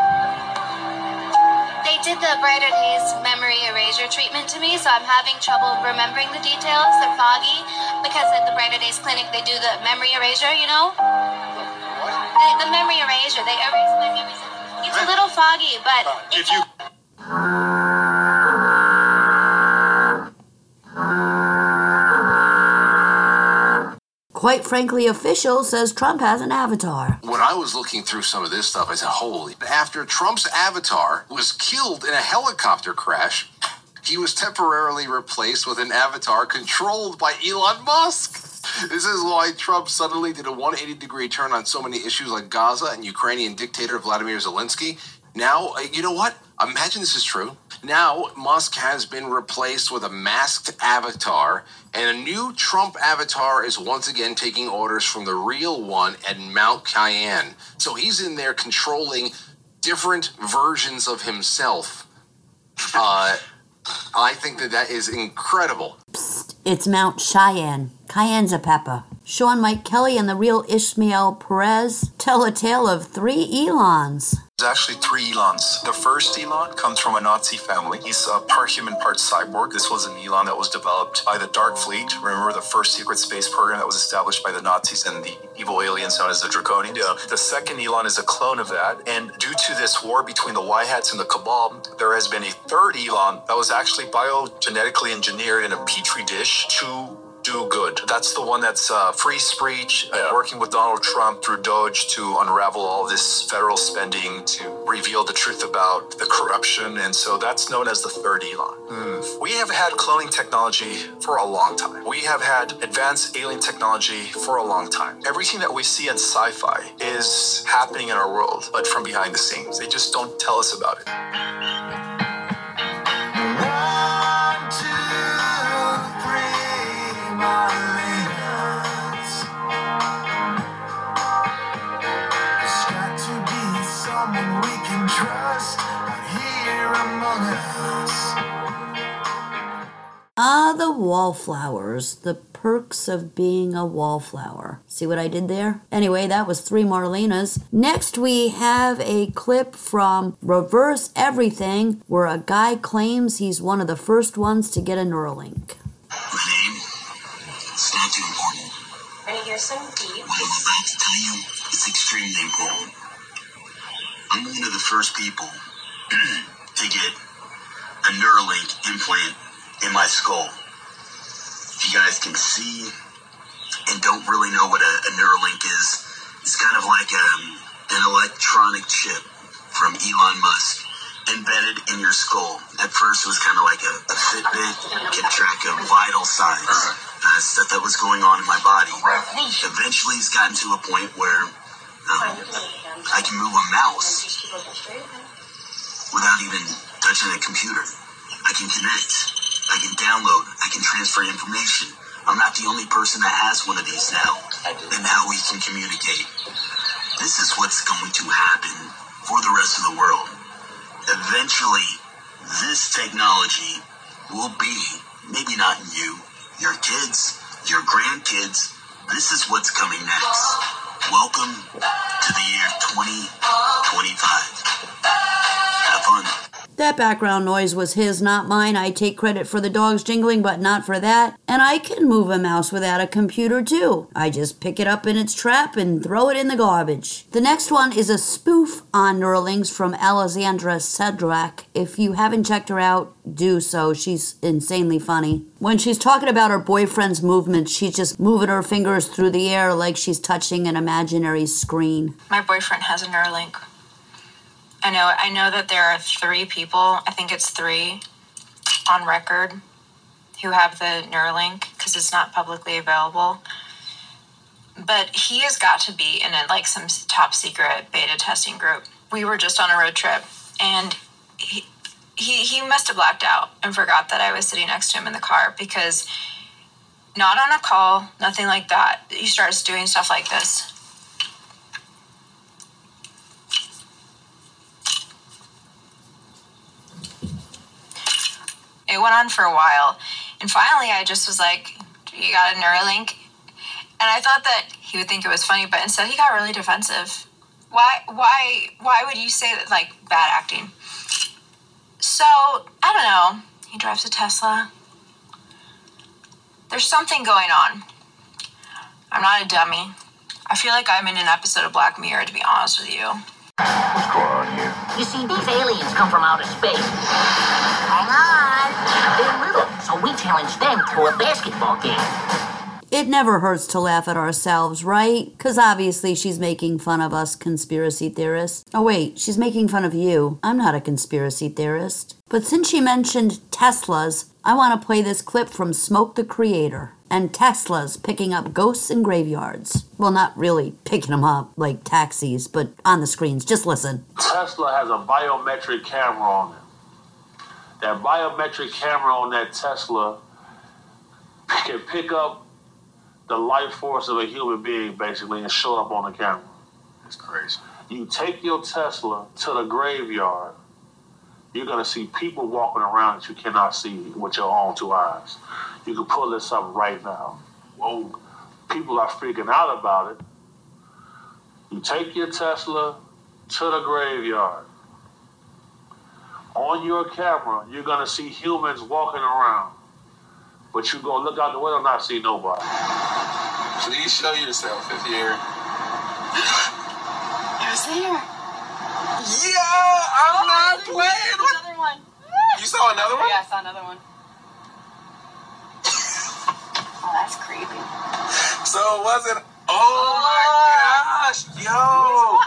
They did the Brighter Days memory erasure treatment to me, so I'm having trouble remembering the details. They're foggy because at the Brighter Days clinic they do the memory erasure, you know? The memory erasure, they erase my memories. It's a little foggy, but if you... Quite Frankly Official says Trump has an avatar. When I was looking through some of this stuff, I said, holy. After Trump's avatar was killed in a helicopter crash, he was temporarily replaced with an avatar controlled by Elon Musk. This is why Trump suddenly did a 180-degree turn on so many issues like Gaza and Ukrainian dictator Vladimir Zelensky. Now, you know what? Imagine this is true. Now, Musk has been replaced with a masked avatar, and a new Trump avatar is once again taking orders from the real one at Mount Cayenne. So he's in there controlling different versions of himself. I think that is incredible. Psst, it's Mount Cheyenne. Cayenne's a pepper. Sean Mike Kelly and the real Ishmael Perez tell a tale of 3 Elons. There's actually 3 Elons. The first Elon comes from a Nazi family. He's part human, part cyborg. This was an Elon that was developed by the Dark Fleet. Remember the first secret space program that was established by the Nazis and the evil aliens known as the Draconian? Yeah. The second Elon is a clone of that. And due to this war between the White Hats and the Cabal, there has been a third Elon that was actually biogenetically engineered in a petri dish to do good. That's the one that's free speech, working with Donald Trump through Doge to unravel all this federal spending, to reveal the truth about the corruption, and so that's known as the third Elon. We have had cloning technology for a long time. We have had advanced alien technology for a long time. Everything that we see in sci-fi is happening in our world, but from behind the scenes. They just don't tell us about it. 1, 2, 3, Marlenas. There's got to be someone we can trust out here among us. The wallflowers. The perks of being a wallflower. See what I did there? Anyway, that was 3 Marlenas. Next, we have a clip from Reverse Everything, where a guy claims he's one of the first ones to get a Neuralink. My name? It's not too important. Ready, here's some deep. What I'm about to tell you is extremely important. I'm one of the first people to get a Neuralink implant in my skull. If you guys can see and don't really know what a Neuralink is, it's kind of like an electronic chip from Elon Musk embedded in your skull. At first it was kind of like a Fitbit, kept track of vital signs, stuff that was going on in my body. Eventually it's gotten to a point where I can move a mouse without even touching a computer. I can connect. I can download, I can transfer information. I'm not the only person that has one of these now. And now we can communicate. This is what's going to happen for the rest of the world. Eventually, this technology will be, maybe not you, your kids, your grandkids. This is what's coming next. Welcome to the year 2025. Have fun. That background noise was his, not mine. I take credit for the dogs jingling, but not for that. And I can move a mouse without a computer, too. I just pick it up in its trap and throw it in the garbage. The next one is a spoof on Neuralinks from Alexandra Sedrak. If you haven't checked her out, do so. She's insanely funny. When she's talking about her boyfriend's movements, she's just moving her fingers through the air like she's touching an imaginary screen. My boyfriend has a Neuralink. I know that there are 3 people, I think it's 3, on record who have the Neuralink because it's not publicly available. But he has got to be in some top secret beta testing group. We were just on a road trip, and he must have blacked out and forgot that I was sitting next to him in the car, because not on a call, nothing like that. He starts doing stuff like this. It went on for a while, and finally I just was like, you got a Neuralink? And I thought that he would think it was funny, but instead he got really defensive. Why would you say that, bad acting? So, I don't know. He drives a Tesla. There's something going on. I'm not a dummy. I feel like I'm in an episode of Black Mirror, to be honest with you. What's going on here? You see, these aliens come from outer space. Hang on. They're little, so we challenge them to a basketball game. It never hurts to laugh at ourselves, right? Because obviously she's making fun of us conspiracy theorists. Oh wait, she's making fun of you. I'm not a conspiracy theorist. But since she mentioned Teslas, I want to play this clip from Smoke the Creator. And Teslas picking up ghosts in graveyards. Well, not really picking them up like taxis, but on the screens. Just listen. Tesla has a biometric camera on it. That biometric camera on that Tesla can pick up the life force of a human being, basically, and show up on the camera. That's crazy. You take your Tesla to the graveyard, you're going to see people walking around that you cannot see with your own 2 eyes. You can pull this up right now. Whoa. People are freaking out about it. You take your Tesla to the graveyard. On your camera, you're going to see humans walking around. But you're going to look out the window and not see nobody. Please show yourself if you're... Who's there? Yeah, I'm not playing. Another one. You saw another one? Yeah, I saw another one. Oh, that's creepy. So it wasn't... Oh my gosh. Yo.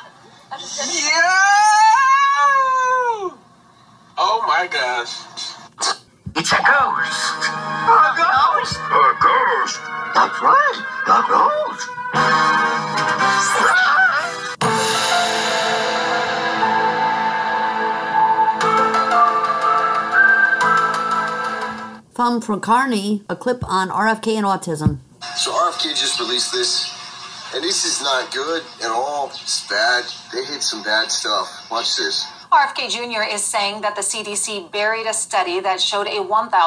Yo. Oh my gosh. It's a ghost. A ghost? A ghost. That's right. A ghost. From Carney, a clip on RFK and autism. So RFK just released this, and this is not good at all. It's bad. They hit some bad stuff. Watch this. RFK Jr. is saying that the CDC buried a study that showed a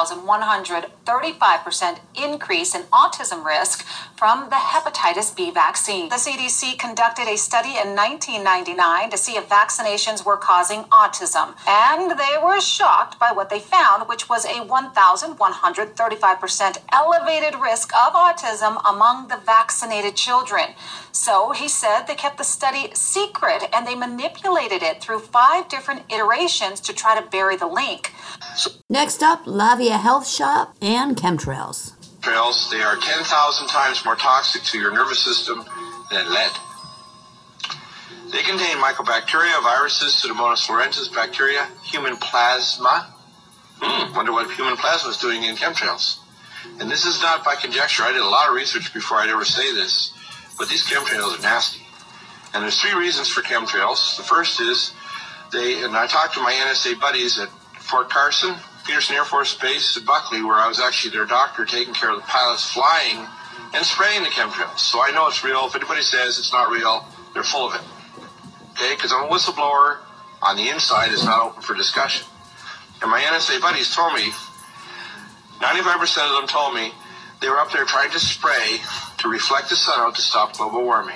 1,135% increase in autism risk from the hepatitis B vaccine. The CDC conducted a study in 1999 to see if vaccinations were causing autism, and they were shocked by what they found, which was a 1,135% elevated risk of autism among the vaccinated children. So he said they kept the study secret and they manipulated it through 5 different iterations to try to bury the link. Next up, Lavia Health Shop and chemtrails. Chemtrails, they are 10,000 times more toxic to your nervous system than lead. They contain mycobacteria, viruses, Pseudomonas florensis bacteria, human plasma. Wonder what human plasma is doing in chemtrails. And this is not by conjecture. I did a lot of research before I'd ever say this. But these chemtrails are nasty. And there's 3 reasons for chemtrails. The first is and I talked to my NSA buddies at Fort Carson, Peterson Air Force Base at Buckley, where I was actually their doctor taking care of the pilots flying and spraying the chemtrails. So I know it's real. If anybody says it's not real, they're full of it. Okay? Because I'm a whistleblower. On the inside, it's not open for discussion. And my NSA buddies told me, 95% of them told me, they were up there trying to spray to reflect the sun out to stop global warming.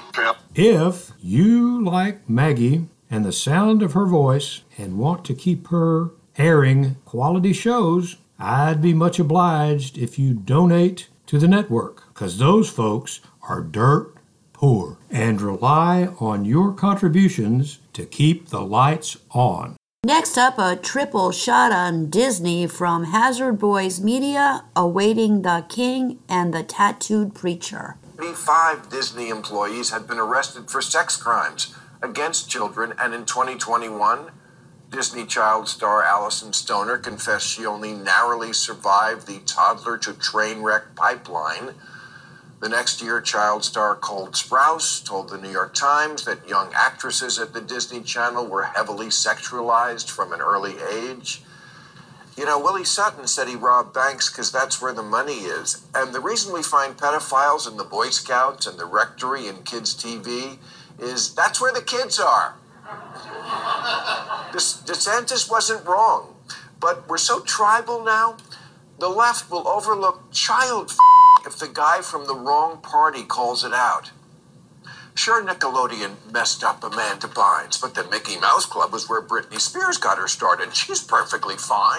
If you like Maggie and the sound of her voice and want to keep her airing quality shows, I'd be much obliged if you donate to the network, because those folks are dirt poor and rely on your contributions to keep the lights on. Next up, a triple shot on Disney from Hazard Boys Media, awaiting The King and the Tattooed Preacher. 35 Disney employees had been arrested for sex crimes against children, and in 2021, Disney child star Allison Stoner confessed she only narrowly survived the toddler-to-train wreck pipeline. The next year, child star Cole Sprouse told the New York Times that young actresses at the Disney Channel were heavily sexualized from an early age. You know, Willie Sutton said he robbed banks because that's where the money is. And the reason we find pedophiles in the Boy Scouts and the Rectory and Kids TV is that's where the kids are. DeSantis wasn't wrong, but we're so tribal now, the left will overlook child if the guy from the wrong party calls it out. Sure, Nickelodeon messed up Amanda Bynes, but the Mickey Mouse Club was where Britney Spears got her start, and she's perfectly fine.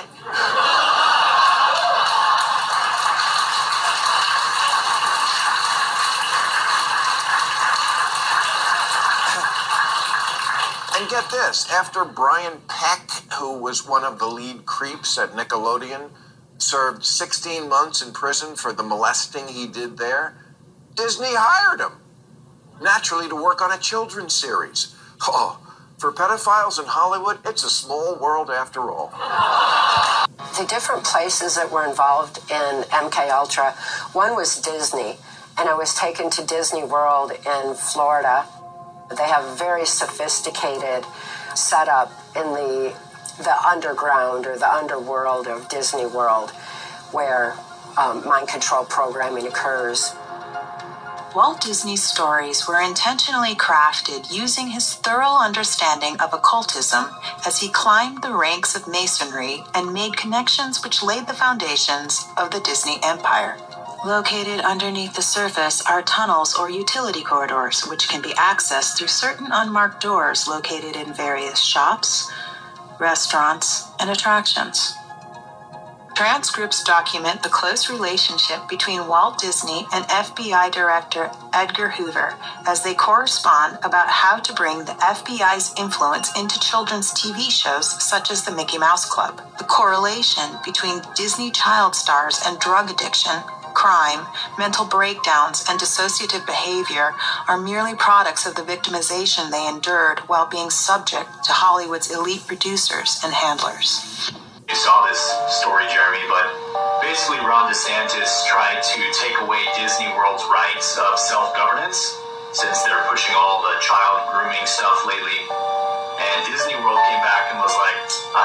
And get this, after Brian Peck, who was one of the lead creeps at Nickelodeon, served 16 months in prison for the molesting he did there, Disney hired him, naturally to work on a children's series. Oh, for pedophiles in Hollywood, it's a small world after all. The different places that were involved in MK Ultra, one was Disney, and I was taken to Disney World in Florida. They have a very sophisticated setup in the underground or the underworld of Disney World where mind control programming occurs. Walt Disney's stories were intentionally crafted using his thorough understanding of occultism as he climbed the ranks of Masonry and made connections which laid the foundations of the Disney Empire. Located underneath the surface are tunnels or utility corridors, which can be accessed through certain unmarked doors located in various shops, restaurants, and attractions. Transcripts document the close relationship between Walt Disney and FBI Director Edgar Hoover as they correspond about how to bring the FBI's influence into children's TV shows such as the Mickey Mouse Club. The correlation between Disney child stars and drug addiction, crime, mental breakdowns, and dissociative behavior are merely products of the victimization they endured while being subject to Hollywood's elite producers and handlers. You saw this story, Jeremy, but basically Ron DeSantis tried to take away Disney World's rights of self-governance since they're pushing all the child grooming stuff lately. And Disney World came back and was like,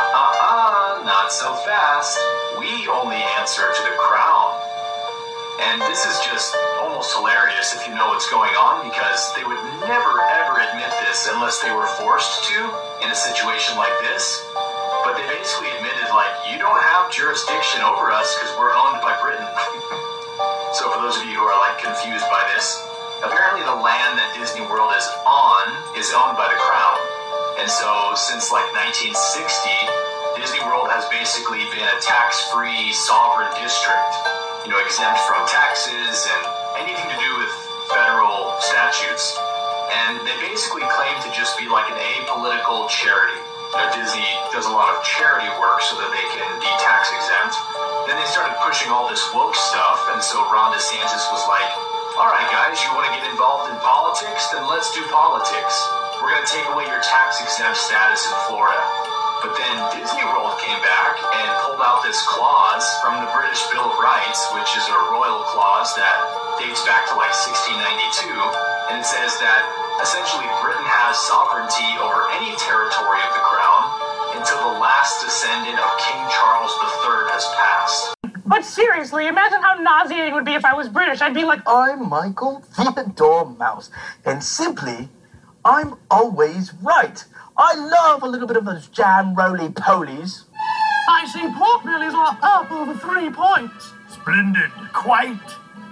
not so fast. We only answer to the crown. And this is just almost hilarious if you know what's going on, because they would never, ever admit this unless they were forced to in a situation like this. But they basically admitted, like, you don't have jurisdiction over us because we're owned by Britain. So for those of you who are, like, confused by this, apparently the land that Disney World is on is owned by the crown. And so since, like, 1960, Disney World has basically been a tax-free sovereign district, you know, exempt from taxes and anything to do with federal statutes. And they basically claim to just be like an apolitical charity. Disney does a lot of charity work so that they can be tax exempt. Then they started pushing all this woke stuff, and so Ron DeSantis was like, all right, guys, you want to get involved in politics? Then let's do politics. We're going to take away your tax exempt status in Florida. But then Disney World came back and pulled out this clause from the British Bill of Rights, which is a royal clause that dates back to like 1692. And it says that essentially Britain has sovereignty over any territory of the crown until the last descendant of King Charles III has passed. But seriously, imagine how nauseating it would be if I was British. I'd be like, I'm Michael Theodore Mouse, and simply, I'm always right. I love a little bit of those jam roly-polies. I see pork bellies are up over 3 points. Splendid. Quite.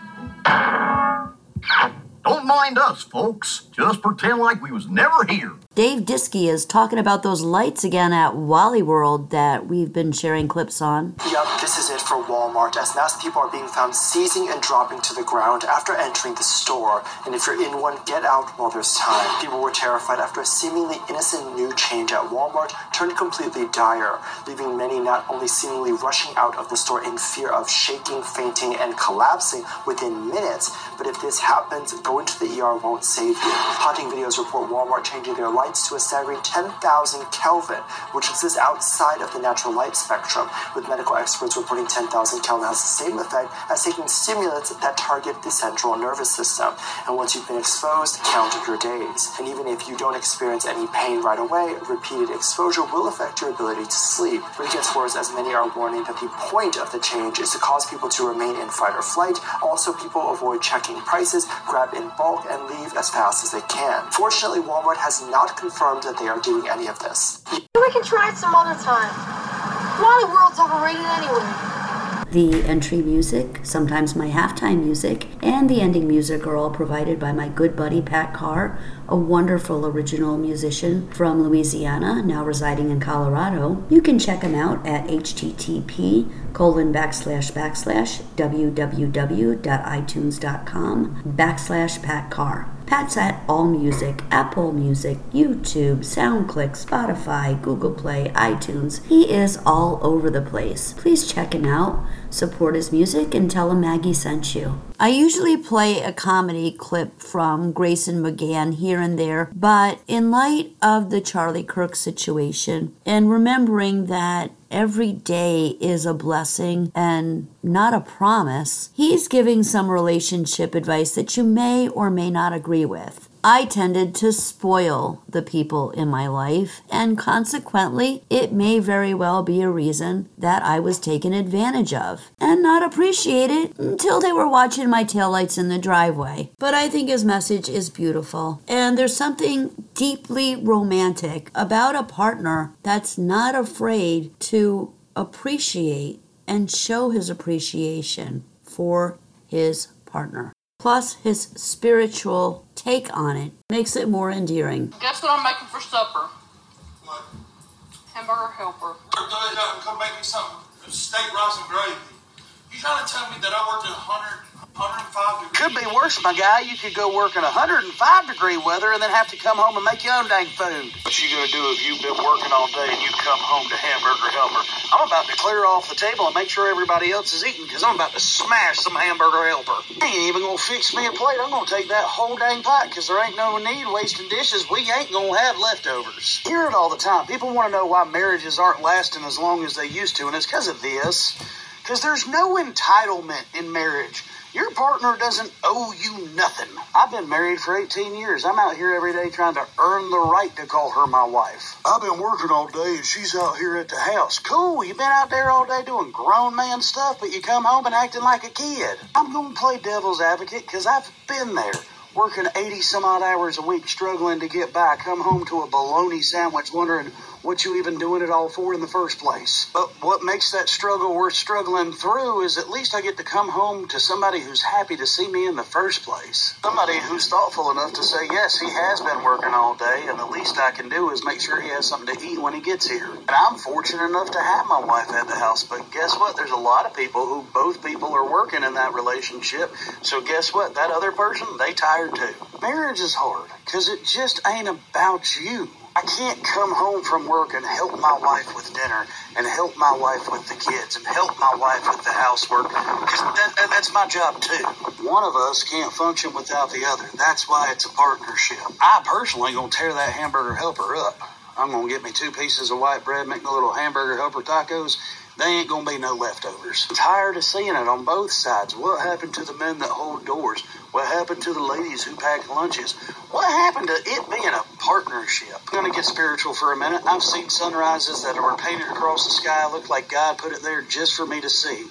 Don't mind us, folks. Just pretend like we was never here. Dave Diskey is talking about those lights again at Wally World that we've been sharing clips on. Yep, this is it for Walmart, as masked people are being found seizing and dropping to the ground after entering the store. And if you're in one, get out while there's time. People were terrified after a seemingly innocent new change at Walmart turned completely dire, leaving many not only seemingly rushing out of the store in fear of shaking, fainting, and collapsing within minutes, but if this happens, going to the ER won't save you. Haunting videos report Walmart changing their lights to a staggering 10,000 Kelvin, which exists outside of the natural light spectrum, with medical experts reporting 10,000 Kelvin has the same effect as taking stimulants that target the central nervous system. And once you've been exposed, count your days. And even if you don't experience any pain right away, repeated exposure will affect your ability to sleep. But it gets worse, as many are warning that the point of the change is to cause people to remain in fight or flight. Also, people avoid checking prices, grab in bulk, and leave as fast as they can. Fortunately, Walmart has not confirmed that they are doing any of this. We can try it some other time. Wally World's overrated anyway. The entry music, sometimes my halftime music, and the ending music are all provided by my good buddy Pat Carr, a wonderful original musician from Louisiana, now residing in Colorado. You can check him out at http://www.itunes.com/Pat Carr. Pat's at AllMusic, Apple Music, YouTube, SoundClick, Spotify, Google Play, iTunes. He is all over the place. Please check him out, support his music, and tell him Maggie sent you. I usually play a comedy clip from Grayson McGann here and there, but in light of the Charlie Kirk situation and remembering that every day is a blessing and not a promise, he's giving some relationship advice that you may or may not agree with. I tended to spoil the people in my life, and consequently, it may very well be a reason that I was taken advantage of and not appreciated until they were watching my taillights in the driveway. But I think his message is beautiful, and there's something deeply romantic about a partner that's not afraid to appreciate and show his appreciation for his partner. Plus, his spiritual take on it makes it more endearing. Guess what I'm making for supper? What? Hamburger helper. Come make me some steak, rice, and gravy. You trying to tell me that I worked at 105 degrees? Could be worse, my guy. You could go work in 105-degree weather and then have to come home and make your own dang food. What you gonna do if you've been working all day and you come home to Hamburger Helper? I'm about to clear off the table and make sure everybody else is eating, because I'm about to smash some Hamburger Helper. He ain't even gonna fix me a plate. I'm gonna take that whole dang pot, because there ain't no need wasting dishes. We ain't gonna have leftovers. Hear it all the time. People want to know why marriages aren't lasting as long as they used to, and it's because of this. Because there's no entitlement in marriage. Your partner doesn't owe you nothing. I've been married for 18 years. I'm out here every day trying to earn the right to call her my wife. I've been working all day and she's out here at the house. Cool, you've been out there all day doing grown man stuff, but you come home and acting like a kid. I'm going to play devil's advocate because I've been there. Working 80 some odd hours a week, struggling to get by, come home to a bologna sandwich, wondering what you even doing it all for in the first place. But what makes that struggle worth struggling through is at least I get to come home to somebody who's happy to see me in the first place. Somebody who's thoughtful enough to say, yes, he has been working all day, and the least I can do is make sure he has something to eat when he gets here. And I'm fortunate enough to have my wife at the house, but guess what? There's a lot of people who both people are working in that relationship, so guess what? That other person, they tired too. Marriage is hard, because it just ain't about you. I can't come home from work and help my wife with dinner and help my wife with the kids and help my wife with the housework, because that's my job too. One of us can't function without the other. That's why it's a partnership. I personally gonna tear that Hamburger Helper up. I'm gonna get me 2 pieces of white bread, make my little Hamburger Helper tacos. They ain't gonna be no leftovers. I'm tired of seeing it on both sides. What happened to the men that hold doors? What happened to the ladies who pack lunches? What happened to it being a partnership? I'm gonna get spiritual for a minute. I've seen sunrises that were painted across the sky look like God put it there just for me to see.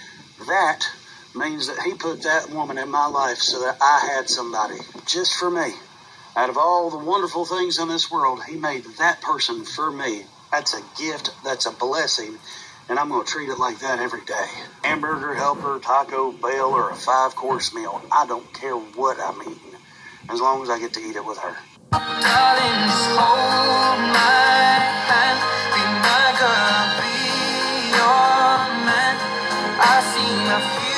That means that he put that woman in my life so that I had somebody just for me. Out of all the wonderful things in this world, he made that person for me. That's a gift. That's a blessing. And I'm going to treat it like that every day. Hamburger Helper, Taco Bell, or a 5-course meal. I don't care what I'm eating, as long as I get to eat it with her. Darling, just hold my hand. Be my girl, be your man. I see my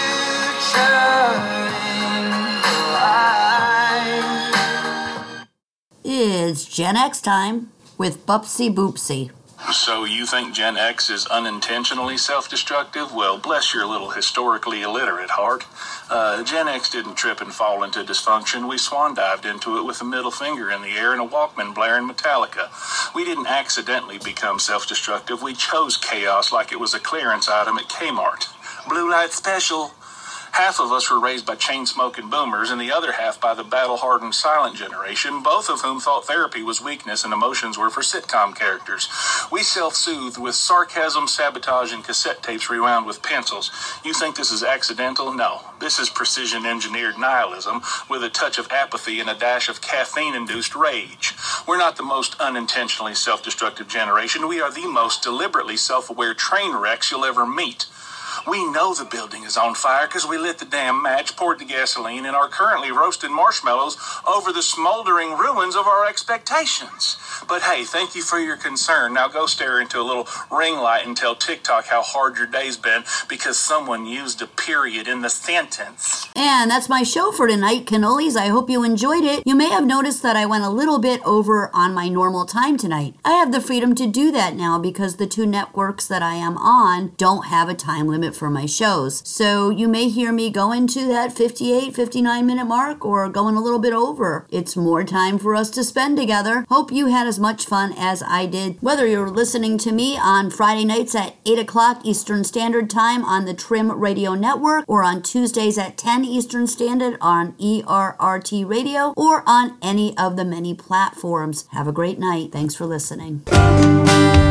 future in the light. It's Gen X time with Bupsy Boopsy. So you think Gen X is unintentionally self-destructive? Well, bless your little historically illiterate heart. Gen X didn't trip and fall into dysfunction. We swan-dived into it with a middle finger in the air and a Walkman blaring Metallica. We didn't accidentally become self-destructive. We chose chaos like it was a clearance item at Kmart. Blue light special. Half of us were raised by chain-smoking boomers and the other half by the battle-hardened silent generation, both of whom thought therapy was weakness and emotions were for sitcom characters. We self-soothed with sarcasm, sabotage, and cassette tapes rewound with pencils. You think this is accidental? No. This is precision-engineered nihilism with a touch of apathy and a dash of caffeine-induced rage. We're not the most unintentionally self-destructive generation. We are the most deliberately self-aware train wrecks you'll ever meet. We know the building is on fire because we lit the damn match, poured the gasoline, and are currently roasting marshmallows over the smoldering ruins of our expectations. But hey, thank you for your concern. Now go stare into a little ring light and tell TikTok how hard your day's been because someone used a period in the sentence. And that's my show for tonight, cannolis. I hope you enjoyed it. You may have noticed that I went a little bit over on my normal time tonight. I have the freedom to do that now because the two networks that I am on don't have a time limit for my shows. So you may hear me go into that 58, 59 minute mark or going a little bit over. It's more time for us to spend together. Hope you had as much fun as I did. Whether you're listening to me on Friday nights at 8 o'clock Eastern Standard Time on the Trim Radio Network or on Tuesdays at 10 Eastern Standard on ERRT Radio or on any of the many platforms. Have a great night. Thanks for listening.